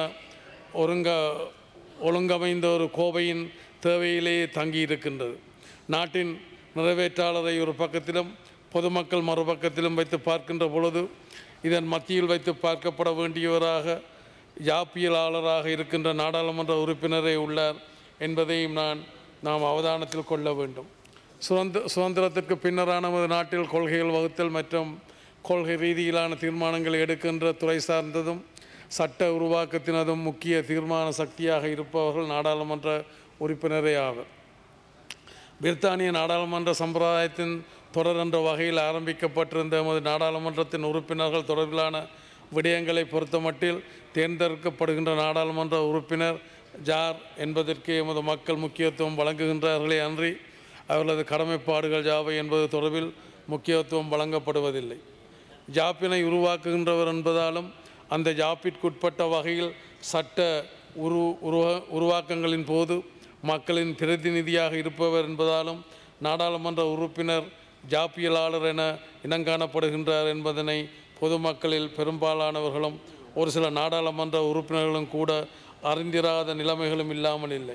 ஒழுங்கமைந்த ஒரு கோவையின் தேவையிலேயே தங்கியிருக்கின்றது. நாட்டின் நிறைவேற்றாளரை ஒரு பக்கத்திலும் பொதுமக்கள் மறுபக்கத்திலும் வைத்து பார்க்கின்ற பொழுது இதன் மத்தியில் வைத்து பார்க்கப்பட வேண்டியவராக யாப்பியலாளராக இருக்கின்ற நாடாளுமன்ற உறுப்பினரே உள்ளார் என்பதையும் நாம் அவதானத்தில் கொள்ள வேண்டும். சுதந்திரத்திற்கு பின்னரான நமது நாட்டில் கொள்கைகள் வகுத்தல் மற்றும் கொள்கை ரீதியிலான தீர்மானங்களை எடுக்கின்ற துறை சார்ந்ததும் சட்ட உருவாக்கத்தினதும் முக்கிய தீர்மான சக்தியாக இருப்பவர்கள் நாடாளுமன்ற உறுப்பினரே ஆவர். பிரித்தானிய நாடாளுமன்ற சம்பிரதாயத்தின் தொடர் என்ற வகையில் ஆரம்பிக்கப்பட்டிருந்த எமது நாடாளுமன்றத்தின் உறுப்பினர்கள் தொடர்பிலான விடயங்களை பொறுத்தமட்டில் தேர்ந்தெடுக்கப்படுகின்ற நாடாளுமன்ற உறுப்பினர் ஜார் என்பதற்கு எமது மக்கள் முக்கியத்துவம் வழங்குகின்றார்களே அன்றி அவர்களது கடமைப்பாடுகள் யாவை என்பது தொடர்பில் முக்கியத்துவம் வழங்கப்படுவதில்லை. ஜாப்பினை உருவாக்குகின்றவர் என்பதாலும் அந்த ஜாப்பிற்குட்பட்ட வகையில் சட்ட உருவாக்கங்களின் போது மக்களின் பிரதிநிதியாக இருப்பவர் என்பதாலும் நாடாளுமன்ற உறுப்பினர் ஜாப்பியலாளர் என இனங்காணப்படுகின்றார் என்பதனை பொதுமக்களில் பெரும்பாலானவர்களும் ஒரு சில நாடாளுமன்ற உறுப்பினர்களும் கூட அறிந்திராத நிலைமைகளும் இல்லாமல் இல்லை.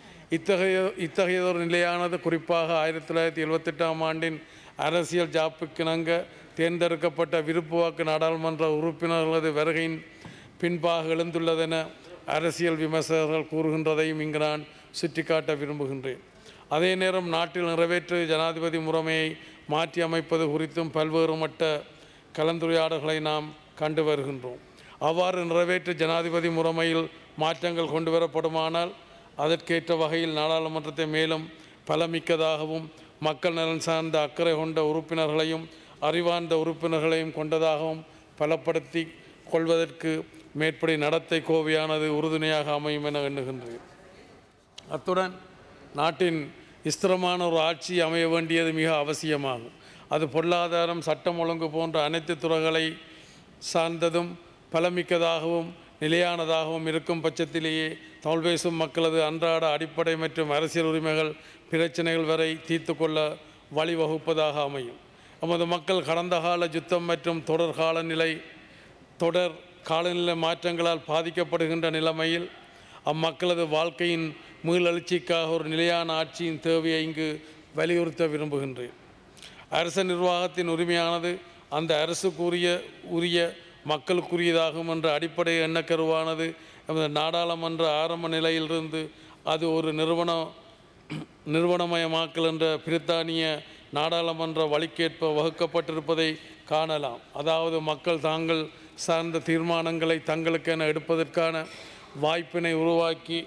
இத்தகையதொரு நிலையானது குறிப்பாக 1978ஆம் ஆண்டின் அரசியல் ஜாப்புக்கிணங்க தேர்ந்தெடுக்கப்பட்ட விருப்பு வாக்கு நாடாளுமன்ற உறுப்பினர்களது வருகையின் பின்பாக எழுந்துள்ளதென அரசியல் விமர்சகர்கள் கூறுகின்றதையும் இங்கு நான் சுட்டிக்காட்ட விரும்புகின்றேன். அதே நேரம் நாட்டில் நிறைவேற்று ஜனாதிபதி முறைமையை மாற்றி அமைப்பது குறித்தும் பல்வேறு மட்ட கலந்துரையாடல்களை நாம் கண்டு வருகின்றோம். அவ்வாறு நிறைவேற்று ஜனாதிபதி முறைமையில் மாற்றங்கள் கொண்டு வரப்படுமானால் அதற்கேற்ற வகையில் நாடாளுமன்றத்தை மேலும் பலமிக்கதாகவும் மக்கள் நலன் சார்ந்த அக்கறை கொண்ட உறுப்பினர்களையும் அறிவார்ந்த உறுப்பினர்களையும் கொண்டதாகவும் பலப்படுத்தி கொள்வதற்கு மேற்படி நடத்தை கோவையானது உறுதுணையாக அமையும் என எண்ணுகின்றேன். அத்துடன் நாட்டின் ஸ்திரமான ஒரு ஆட்சி அமைய வேண்டியது மிக அவசியமாகும். அது பொருளாதாரம், சட்டம் ஒழுங்கு போன்ற அனைத்து துறைகளை சார்ந்ததும் பலமிக்கதாகவும் நிலையானதாகவும் இருக்கும் பட்சத்திலேயே தமிழ் பேசும் மக்களது அன்றாட அடிப்படை மற்றும் அரசியல் உரிமைகள் பிரச்சனைகள் வரை தீர்த்து கொள்ள வழிவகுப்பதாக அமையும். நமது மக்கள் கடந்த கால யுத்தம் மற்றும் தொடர் காலநிலை மாற்றங்களால் பாதிக்கப்படுகின்ற நிலைமையில் அம்மக்களது வாழ்க்கையின் மீளெழுச்சிக்காக ஒரு நிலையான ஆட்சியின் தேவையை இங்கு வலியுறுத்த விரும்புகின்றேன். அரச நிர்வாகத்தின் உரிமையானது அந்த உரிய மக்களுக்குரியதாகும் என்ற அடிப்படை எண்ணக்கருவானது நமது நாடாளுமன்ற ஆரம்ப நிலையிலிருந்து அது ஒரு நிறுவனமயமாக்கல் என்ற பிரித்தானிய நாடாளுமன்ற வழிக்கேற்ப வகுக்கப்பட்டிருப்பதை காணலாம். அதாவது மக்கள் தாங்கள் சார்ந்த தீர்மானங்களை தங்களுக்கென எடுப்பதற்கான வாய்ப்பினை உருவாக்கி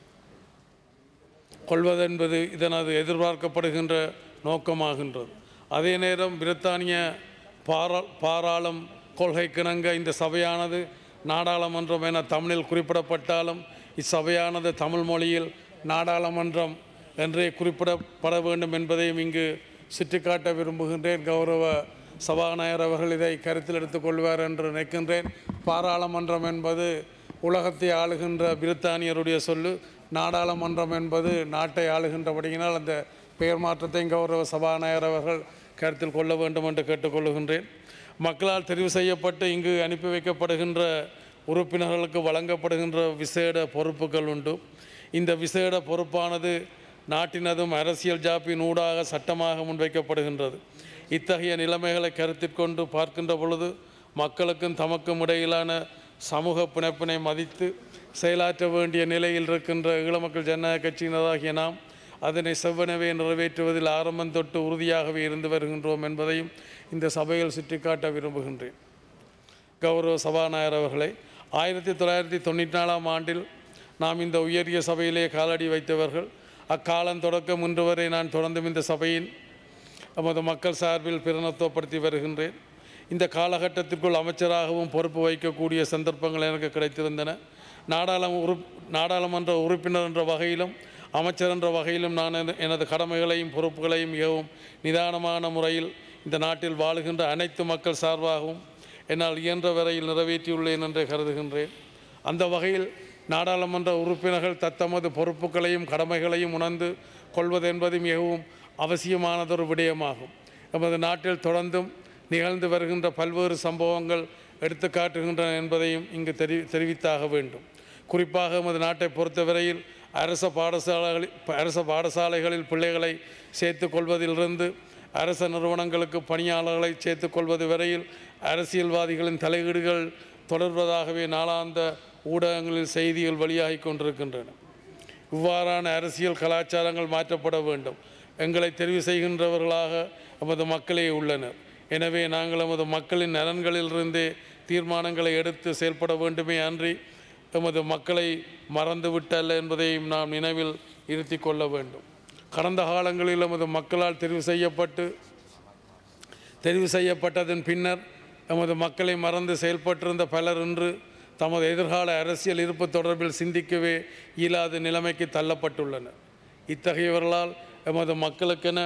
கொள்வதென்பது இதனது எதிர்பார்க்கப்படுகின்ற நோக்கமாகின்றது. அதே நேரம் பிரித்தானிய பாராளும் கொள்கைக்கிணங்க இந்த சபையானது நாடாளுமன்றம் என தமிழில் குறிப்பிடப்பட்டாலும் இச்சபையானது தமிழ் மொழியில் நாடாளுமன்றம் என்றே குறிப்பிடப்பட வேண்டும் என்பதையும் இங்கு சுட்டிக்காட்ட விரும்புகின்றேன். கௌரவ சபாநாயகர் அவர்கள் இதை கருத்தில் எடுத்துக்கொள்வார் என்று நினைக்கின்றேன். பாராளுமன்றம் என்பது உலகத்தை ஆளுகின்ற பிரித்தானியருடைய சொல்லு, நாடாளுமன்றம் என்பது நாட்டை ஆளுகின்றபடியினால் அந்த பெயர் மாற்றத்தையும் கௌரவ சபாநாயகர் அவர்கள் கருத்தில் கொள்ள வேண்டும் என்று கேட்டுக்கொள்கின்றேன். மக்களால் தெரிவு செய்யப்பட்டு இங்கு அனுப்பி வைக்கப்படுகின்ற உறுப்பினர்களுக்கு வழங்கப்படுகின்ற விசேட பொறுப்புகள் உண்டு. இந்த விசேட பொறுப்பானது நாட்டினதும் அரசியல் ஜாப்பின் ஊடாக சட்டமாக முன்வைக்கப்படுகின்றது. இத்தகைய நிலைமைகளை கருத்திற்கொண்டு பார்க்கின்ற பொழுது மக்களுக்கும் தமக்கும் இடையிலான சமூக பிணைப்பினை மதித்து செயலாற்ற வேண்டிய நிலையில் இருக்கின்ற ஈழமக்கள் ஜனநாயக கட்சியினராகிய நாம் அதனை செவ்வனவே நிறைவேற்றுவதில் ஆரம்பம் தொட்டு உறுதியாகவே இருந்து வருகின்றோம் என்பதையும் இந்த சபையில் சுட்டிக்காட்ட விரும்புகின்றேன். கௌரவ சபாநாயகர் அவர்களை 1994ஆம் ஆண்டில் நாம் இந்த உயரிய சபையிலே காலடி வைத்தவர்கள். அக்காலம் தொடக்கம் இன்று வரை நான் தொடர்ந்தும் இந்த சபையின் நமது மக்கள் சார்பில் பிரதிநிதித்துவப்படுத்தி வருகின்றேன். இந்த காலகட்டத்திற்குள் அமைச்சராகவும் பொறுப்பு வைக்கக்கூடிய சந்தர்ப்பங்கள் எனக்கு கிடைத்திருந்தன. நாடாளுமன்ற உறுப்பினர் என்ற வகையிலும் அமைச்சர் என்ற வகையிலும் நான் எனது கடமைகளையும் பொறுப்புகளையும் மிகவும் நிதானமான முறையில் இந்த நாட்டில் வாழுகின்ற அனைத்து மக்கள் சார்பாகவும் என்னால் இயன்ற வரையில் நிறைவேற்றியுள்ளேன் என்று கருதுகின்றேன். அந்த வகையில் நாடாளுமன்ற உறுப்பினர்கள் தத்தமது பொறுப்புகளையும் கடமைகளையும் உணர்ந்து கொள்வது என்பது மிகவும் அவசியமானதொரு விடயமாகும். நமது நாட்டில் தொடர்ந்தும் நிகழ்ந்து வருகின்ற பல்வேறு சம்பவங்கள் எடுத்து காட்டுகின்றன என்பதையும் இங்கு தெரிவித்தாக வேண்டும். குறிப்பாக நமது நாட்டை பொறுத்தவரையில் அரச பாடசாலைகளில் பிள்ளைகளை சேர்த்து கொள்வதிலிருந்து அரச நிறுவனங்களுக்கு பணியாளர்களை சேர்த்து கொள்வது வரையில் அரசியல்வாதிகளின் தலையீடுகள் தொடர்வதாகவே நாளாந்த ஊடகங்களில் செய்திகள் வெளியாகி கொண்டிருக்கின்றன. இவ்வாறான அரசியல் கலாச்சாரங்கள் மாற்றப்பட வேண்டும். எங்களை தெரிவு செய்கின்றவர்களாக நமது மக்களே உள்ளனர். எனவே நாங்கள் நமது மக்களின் நலன்களிலிருந்தே தீர்மானங்களை எடுத்து செயல்பட வேண்டுமே அன்றி எமது மக்களை மறந்துவிட்டல்ல என்பதையும் நாம் நினைவில் இருத்தி கொள்ள வேண்டும். கடந்த காலங்களில் நமது மக்களால் தெரிவு செய்யப்பட்டதன் பின்னர் எமது மக்களை மறந்து செயல்பட்டிருந்த பலர் இன்று தமது எதிர்கால அரசியல் இருப்பு தொடர்பில் சிந்திக்கவே இயலாத நிலைமைக்கு தள்ளப்பட்டுள்ளனர். இத்தகையவர்களால் எமது மக்களுக்கென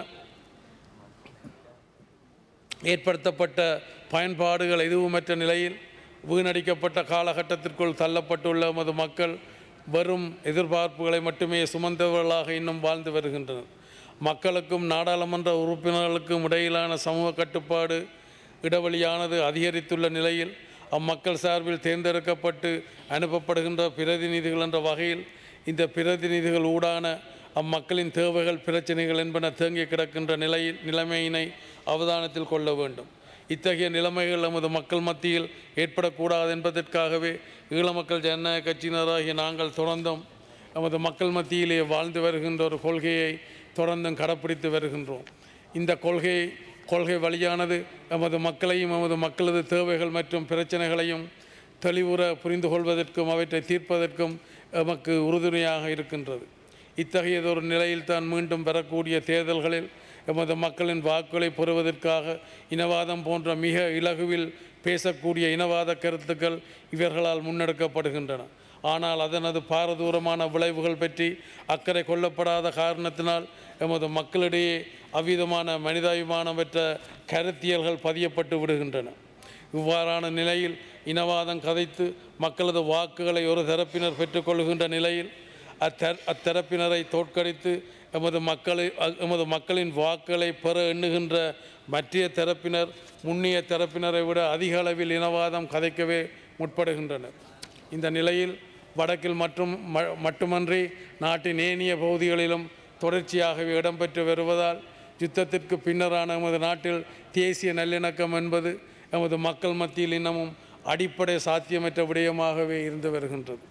ஏற்படுத்தப்பட்ட பயன்பாடுகள் எதுவுமற்ற நிலையில் வீணடிக்கப்பட்ட காலகட்டத்திற்குள் தள்ளப்பட்டுள்ள எமது மக்கள் வெறும் எதிர்பார்ப்புகளை மட்டுமே சுமந்தவர்களாக இன்னும் வாழ்ந்து வருகின்றனர். மக்களுக்கும் நாடாளுமன்ற உறுப்பினர்களுக்கும் இடையிலான சமூக கட்டுப்பாடு இடைவெளியானது அதிகரித்துள்ள நிலையில் அம்மக்கள் சார்பில் தேர்ந்தெடுக்கப்பட்டு அனுப்பப்படுகின்ற பிரதிநிதிகள் என்ற வகையில் இந்த பிரதிநிதிகள் ஊடான அம்மக்களின் தேவைகள் பிரச்சனைகள் என்பன தேங்கி கிடக்கின்ற நிலைமையினை அவதானத்தில் கொள்ள வேண்டும். இத்தகைய நிலைமைகள் நமது மக்கள் மத்தியில் ஏற்படக்கூடாது என்பதற்காகவே ஈழ மக்கள் ஜனநாயக கட்சியினராகிய நாங்கள் தொடர்ந்தும் நமது மக்கள் மத்தியிலே வாழ்ந்து வருகின்ற ஒரு கொள்கையை தொடர்ந்தும் கடைப்பிடித்து வருகின்றோம். இந்த கொள்கை வழியானது நமது மக்களையும் நமது மக்களது தேவைகள் மற்றும் பிரச்சனைகளையும் தெளிவுற புரிந்து கொள்வதற்கும் அவற்றை தீர்ப்பதற்கும் நமக்கு உறுதுணையாக இருக்கின்றது. இத்தகையதொரு நிலையில்தான் மீண்டும் பெறக்கூடிய தேர்தல்களில் எமது மக்களின் வாக்குகளை பெறுவதற்காக இனவாதம் போன்ற மிக இலகுவில் பேசக்கூடிய இனவாத கருத்துக்கள் இவர்களால் முன்னெடுக்கப்படுகின்றன. ஆனால் அதனது பாரதூரமான விளைவுகள் பற்றி அக்கறை கொள்ளப்படாத காரணத்தினால் எமது மக்களிடையே அவ்விதமான மனிதாபிமானமற்ற கருத்தியல்கள் பதியப்பட்டு விடுகின்றன. இவ்வாறான நிலையில் இனவாதம் கதைத்து மக்களது வாக்குகளை ஒரு தரப்பினர் பெற்றுக்கொள்கின்ற நிலையில் அத்தரப்பினரை தோற்கடித்து எமது மக்களின் வாக்குகளை பெற எண்ணுகின்ற மற்றைய தரப்பினர் முன்னிய தரப்பினரை விட அதிக அளவில் இனவாதம் கதைக்கவே முற்படுகின்றனர். இந்த நிலையில் வடக்கில் மட்டுமன்றி நாட்டின் ஏனைய பகுதிகளிலும் தொடர்ச்சியாகவே இடம்பெற்று வருவதால் யுத்தத்திற்கு பின்னரான எமது நாட்டில் தேசிய நல்லிணக்கம் என்பது எமது மக்கள் மத்தியில் இன்னமும் அடிப்படை சாத்தியமற்ற விடயமாகவே இருந்து வருகின்றது.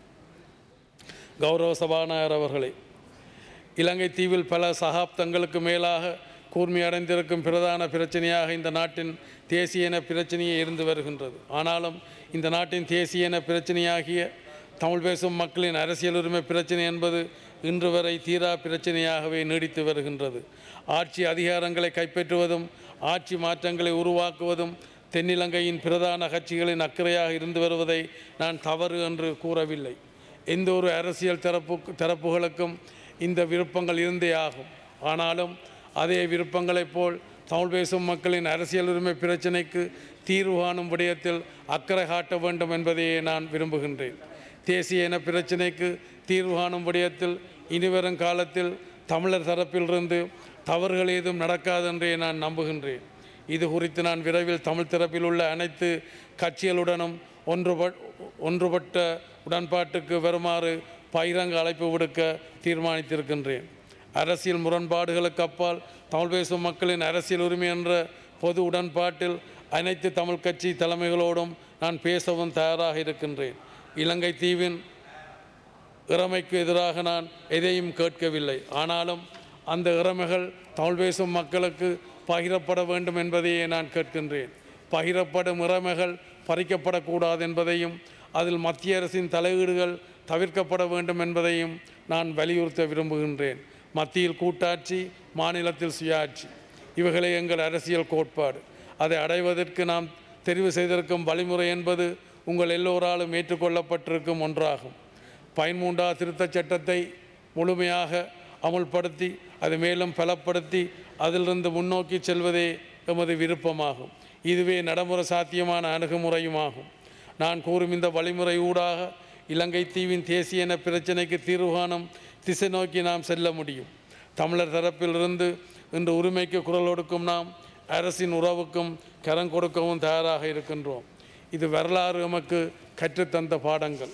கௌரவ சபாநாயகர் அவர்களே, இலங்கை தீவில் பல சகாப்தங்களுக்கு மேலாக கூர்மையடைந்திருக்கும் பிரதான பிரச்சனையாக இந்த நாட்டின் தேசிய இன பிரச்சனையே இருந்து வருகின்றது. ஆனாலும் இந்த நாட்டின் தேசிய இன பிரச்சனையாகிய தமிழ் பேசும் மக்களின் அரசியல் உரிமை பிரச்சனை என்பது இன்று வரை தீரா பிரச்சனையாகவே நீடித்து வருகின்றது. ஆட்சி அதிகாரங்களை கைப்பற்றுவதும் ஆட்சி மாற்றங்களை உருவாக்குவதும் தென்னிலங்கையின் பிரதான கட்சிகளின் அக்கறையாக இருந்து வருவதை நான் தவறு என்று கூறவில்லை. எந்த ஒரு அரசியல் தரப்புகளுக்கும் இந்த விருப்பங்கள் இருந்தே ஆகும். ஆனாலும் அதே விருப்பங்களைப் போல் தமிழ் பேசும் மக்களின் அரசியல் உரிமை பிரச்சினைக்கு தீர்வு காணும் விடயத்தில் அக்கறை காட்ட வேண்டும் என்பதையே நான் விரும்புகின்றேன். தேசிய இன பிரச்சினைக்கு தீர்வு காணும் விடயத்தில் இனிவரும் காலத்தில் தமிழர் தரப்பிலிருந்து தவறுகள் ஏதும் நடக்காதென்றே நான் நம்புகின்றேன். இது குறித்து நான் விரைவில் தமிழ் தரப்பில் உள்ள அனைத்து கட்சிகளுடனும் ஒன்றுபட்ட உடன்பாட்டுக்கு வருமாறு பகிரங்க அழைப்பு விடுக்க தீர்மானித்திருக்கின்றேன். அரசியல் முரண்பாடுகளுக்கு அப்பால் தமிழ் பேசும் மக்களின் அரசியல் உரிமை என்ற பொது உடன்பாட்டில் அனைத்து தமிழ் கட்சி தலைமைகளோடும் நான் பேசவும் தயாராக இருக்கின்றேன். இலங்கை தீவின் இறைமைக்கு எதிராக நான் எதையும் கேட்கவில்லை. ஆனாலும் அந்த இறைமைகள் தமிழ் பேசும் மக்களுக்கு பகிரப்பட வேண்டும் என்பதையே நான் கேட்கின்றேன். பகிரப்படும் இறைமைகள் பறிக்கப்படக்கூடாது என்பதையும் அதில் மத்திய அரசின் தலையீடுகள் தவிர்க்கப்பட வேண்டும் என்பதையும் நான் வலியுறுத்த விரும்புகின்றேன். மத்தியில் கூட்டாட்சி, மாநிலத்தில் சுயாட்சி, இவைகளே எங்கள் அரசியல் கோட்பாடு. அதை அடைவதற்கு நாம் தெரிவு செய்திருக்கும் வழிமுறை என்பது உங்கள் எல்லோராலும் ஏற்றுக்கொள்ளப்பட்டிருக்கும் ஒன்றாகும். 13ஆம் திருத்தச் சட்டத்தை முழுமையாக அமுல்படுத்தி அதை மேலும் பலப்படுத்தி அதிலிருந்து முன்னோக்கி செல்வதே எமது விருப்பமாகும். இதுவே நடைமுறை சாத்தியமான அணுகுமுறையுமாகும். நான் கூறும் இந்த வழிமுறை ஊடாக இலங்கை தீவின் தேசிய இன பிரச்சினைக்கு தீர்வு காணும் திசை நோக்கி நாம் செல்ல முடியும். தமிழர் தரப்பிலிருந்து இன்று உரிமைக்கு குரல் கொடுக்கும் நாம் அரசின் உறவுக்கும் கரம் கொடுக்கவும் தயாராக இருக்கின்றோம். இது வரலாறு எமக்கு கற்றுத்தந்த பாடங்கள்.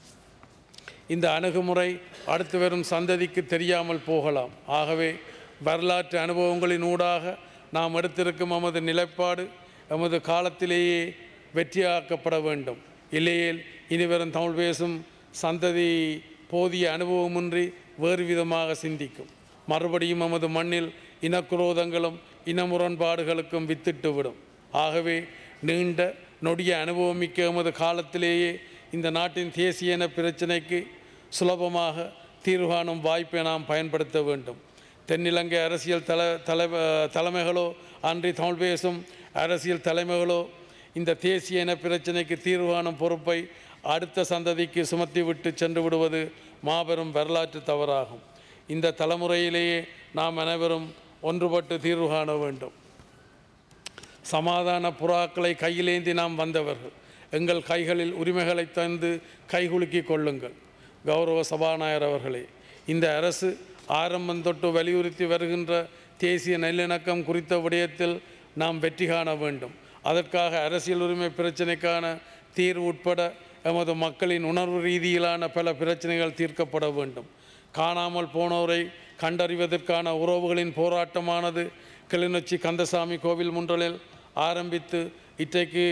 இந்த அணுகுமுறை அடுத்து வரும் சந்ததிக்கு தெரியாமல் போகலாம். ஆகவே வரலாற்று அனுபவங்களின் ஊடாக நாம் எடுத்திருக்கும் எமது நிலைப்பாடு எமது காலத்திலேயே வெற்றியாக்கப்பட வேண்டும். இல்லையேல் இனிவரும் தமிழ் பேசும் சந்ததி போதிய அனுபவமின்றி வேறு விதமாக சிந்திக்கும். மறுபடியும் எமது மண்ணில் இனக்குரோதங்களும் இன முரண்பாடுகளுக்கும் வித்திட்டுவிடும். ஆகவே நீண்ட நொடிய அனுபவமிக்க எமது காலத்திலேயே இந்த நாட்டின் தேசிய இன பிரச்சினைக்கு சுலபமாக தீர்வு காணும் வாய்ப்பை நாம் பயன்படுத்த வேண்டும். தென்னிலங்கை அரசியல் தலைமைகளோ அன்றி தமிழ் பேசும் அரசியல் தலைமைகளோ இந்த தேசிய இன பிரச்சினைக்கு தீர்வு காணும் பொறுப்பை அடுத்த சந்ததிக்கு சுமத்திவிட்டு சென்று விடுவது மாபெரும் வரலாற்று தவறாகும். இந்த தலைமுறையிலேயே நாம் அனைவரும் ஒன்றுபட்டு தீர்வு காண வேண்டும். சமாதான புறாக்களை கையிலேந்தி நாம் வந்தவர்கள். எங்கள் கைகளில் உரிமைகளை தந்து கைகுலுக்கி கொள்ளுங்கள். கௌரவ சபாநாயகர் அவர்களே, இந்த அரசு ஆரம்பம் தொட்டு வலியுறுத்தி வருகின்ற தேசிய நல்லிணக்கம் குறித்த விடயத்தில் நாம் வெற்றி காண வேண்டும். அதற்காக அரசியல் உரிமை பிரச்சினைக்கான தீர்வு உட்பட எமது மக்களின் உணர்வு ரீதியிலான பல பிரச்சனைகள் தீர்க்கப்பட வேண்டும். காணாமல் போனோரை கண்டறிவதற்கான உறவுகளின் போராட்டமானது கிளிநொச்சி கந்தசாமி கோவில் முன்றலில் ஆரம்பித்து இன்றைக்கு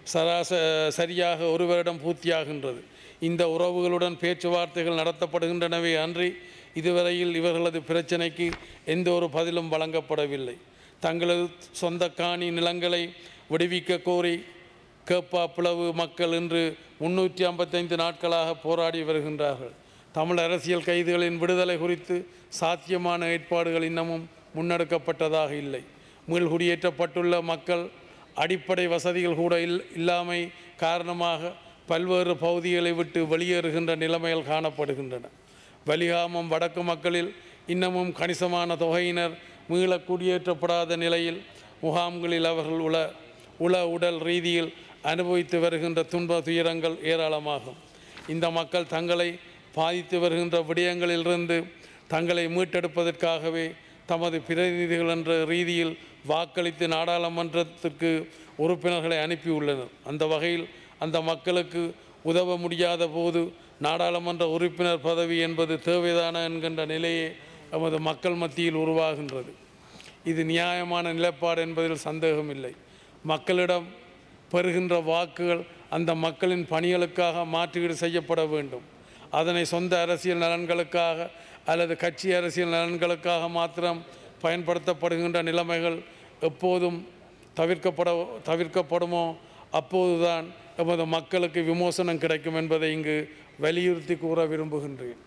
சரியாக ஒரு வருடம் பூர்த்தியாகின்றது. இந்த உறவுகளுடன் பேச்சுவார்த்தைகள் நடத்தப்படுகின்றனவே அன்றி இதுவரையில் இவர்களது பிரச்சனைக்கு எந்த ஒரு பதிலும் வழங்கப்படவில்லை. தங்களது சொந்த காணி நிலங்களை விடுவிக்க கோரி கேப்பா பிளவு மக்கள் இன்று 355 நாட்களாக போராடி வருகின்றார்கள். தமிழ் அரசியல் கைதிகளின் விடுதலை குறித்து சாத்தியமான ஏற்பாடுகள் இன்னமும் முன்னெடுக்கப்பட்டதாக இல்லை. மீள்குடியேற்றப்பட்டுள்ள மக்கள் அடிப்படை வசதிகள் கூட இல்லாமை காரணமாக பல்வேறு பகுதிகளை விட்டு வெளியேறுகின்ற நிலைமைகள் காணப்படுகின்றன. வலிகாமம் வடக்கு மக்களில் இன்னமும் கணிசமான தொகையினர் மீள குடியேற்றப்படாத நிலையில் முகாம்களில் அவர்கள் உடல் ரீதியில் அனுபவித்து வருகின்ற துன்ப துயரங்கள் ஏராளமாகும். இந்த மக்கள் தங்களை பாதித்து வருகின்ற விடயங்களிலிருந்து தங்களை மீட்டெடுப்பதற்காகவே தமது பிரதிநிதிகள் என்ற ரீதியில் வாக்களித்து நாடாளுமன்றத்திற்கு உறுப்பினர்களை அனுப்பியுள்ளனர். அந்த வகையில் அந்த மக்களுக்கு உதவ முடியாத போது நாடாளுமன்ற உறுப்பினர் பதவி என்பது தேவைதான என்கின்ற நிலையே நமது மக்கள் மத்தியில் உருவாகின்றது. இது நியாயமான நிலைப்பாடு என்பதில் சந்தேகமில்லை. மக்களிடம் பெறுகின்ற வாக்குகள் அந்த மக்களின் பணிகளுக்காக மாற்றீடு செய்யப்பட வேண்டும். அதனை சொந்த அரசியல் நலன்களுக்காக அல்லது கட்சி அரசியல் நலன்களுக்காக மாத்திரம் பயன்படுத்தப்படுகின்ற நிலைமைகள் எப்போதும் தவிர்க்கப்படுமோ அப்போதுதான் எமது மக்களுக்கு விமோசனம் கிடைக்கும் என்பதை இங்கு வலியுறுத்தி கூற விரும்புகின்றேன்.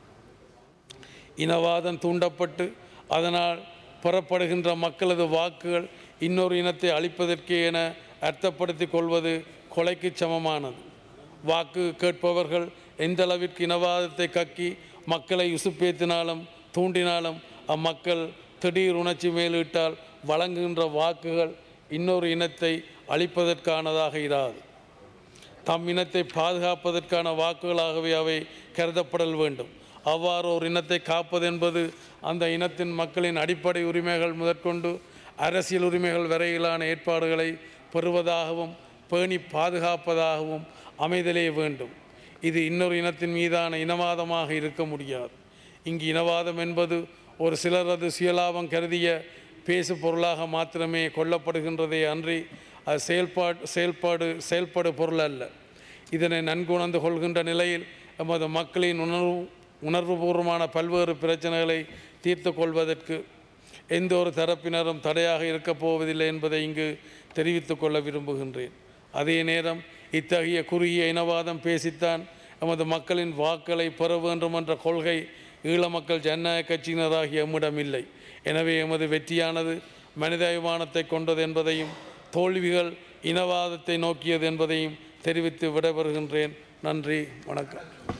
இனவாதம் தூண்டப்பட்டு அதனால் பெறப்படுகின்ற மக்களது வாக்குகள் இன்னொரு இனத்தை அழிப்பதற்கே என அர்த்தப்படுத்தி கொள்வது கொலைக்கு சமமானது. வாக்கு கேட்பவர்கள் எந்தளவிற்கு இனவாதத்தை கக்கி மக்களை உசுப்பேற்றினாலும் தூண்டினாலும் அம்மக்கள் திடீர் உணர்ச்சி மேலிட்டால் வழங்குகின்ற வாக்குகள் இன்னொரு இனத்தை அழிப்பதற்கானதாக இராது. தம் இனத்தை பாதுகாப்பதற்கான வாக்குகளாகவே அவை கருதப்படல் வேண்டும். அவ்வாறு ஒரு இனத்தை காப்பது என்பது அந்த இனத்தின் மக்களின் அடிப்படை உரிமைகள் முதற்கொண்டு அரசியல் உரிமைகள் வரையிலான ஏற்பாடுகளை பெறுவதாகவும் பேணி பாதுகாப்பதாகவும் அமைதலே வேண்டும். இது இன்னொரு இனத்தின் மீதான இனவாதமாக இருக்க முடியாது. இங்கு இனவாதம் என்பது ஒரு சிலரது சுயலாபம் கருதிய பேசு பொருளாக மாத்திரமே கொள்ளப்படுகின்றதே அன்றி அது செயல்படு பொருள் அல்ல. இதனை நன்குணர்ந்து கொள்கின்ற நிலையில் எமது மக்களின் உணர்வுபூர்வமான பல்வேறு பிரச்சனைகளை தீர்த்து கொள்வதற்கு எந்த ஒரு தரப்பினரும் தடையாக இருக்கப் போவதில்லை என்பதை இங்கு தெரிவித்து கொள்ள விரும்புகின்றேன். அதே நேரம் இத்தகைய குறுகிய இனவாதம் பேசித்தான் எமது மக்களின் வாக்களை பெற வேண்டும் என்ற கொள்கை ஈழ மக்கள் ஜனநாயக கட்சியினராகிய எம்மிடம் இல்லை. எனவே எமது வெற்றியானது மனிதாபிமானத்தை கொண்டது என்பதையும் தோல்விகள் இனவாதத்தை நோக்கியது என்பதையும் தெரிவித்து விடைபெறுகின்றேன். நன்றி, வணக்கம்.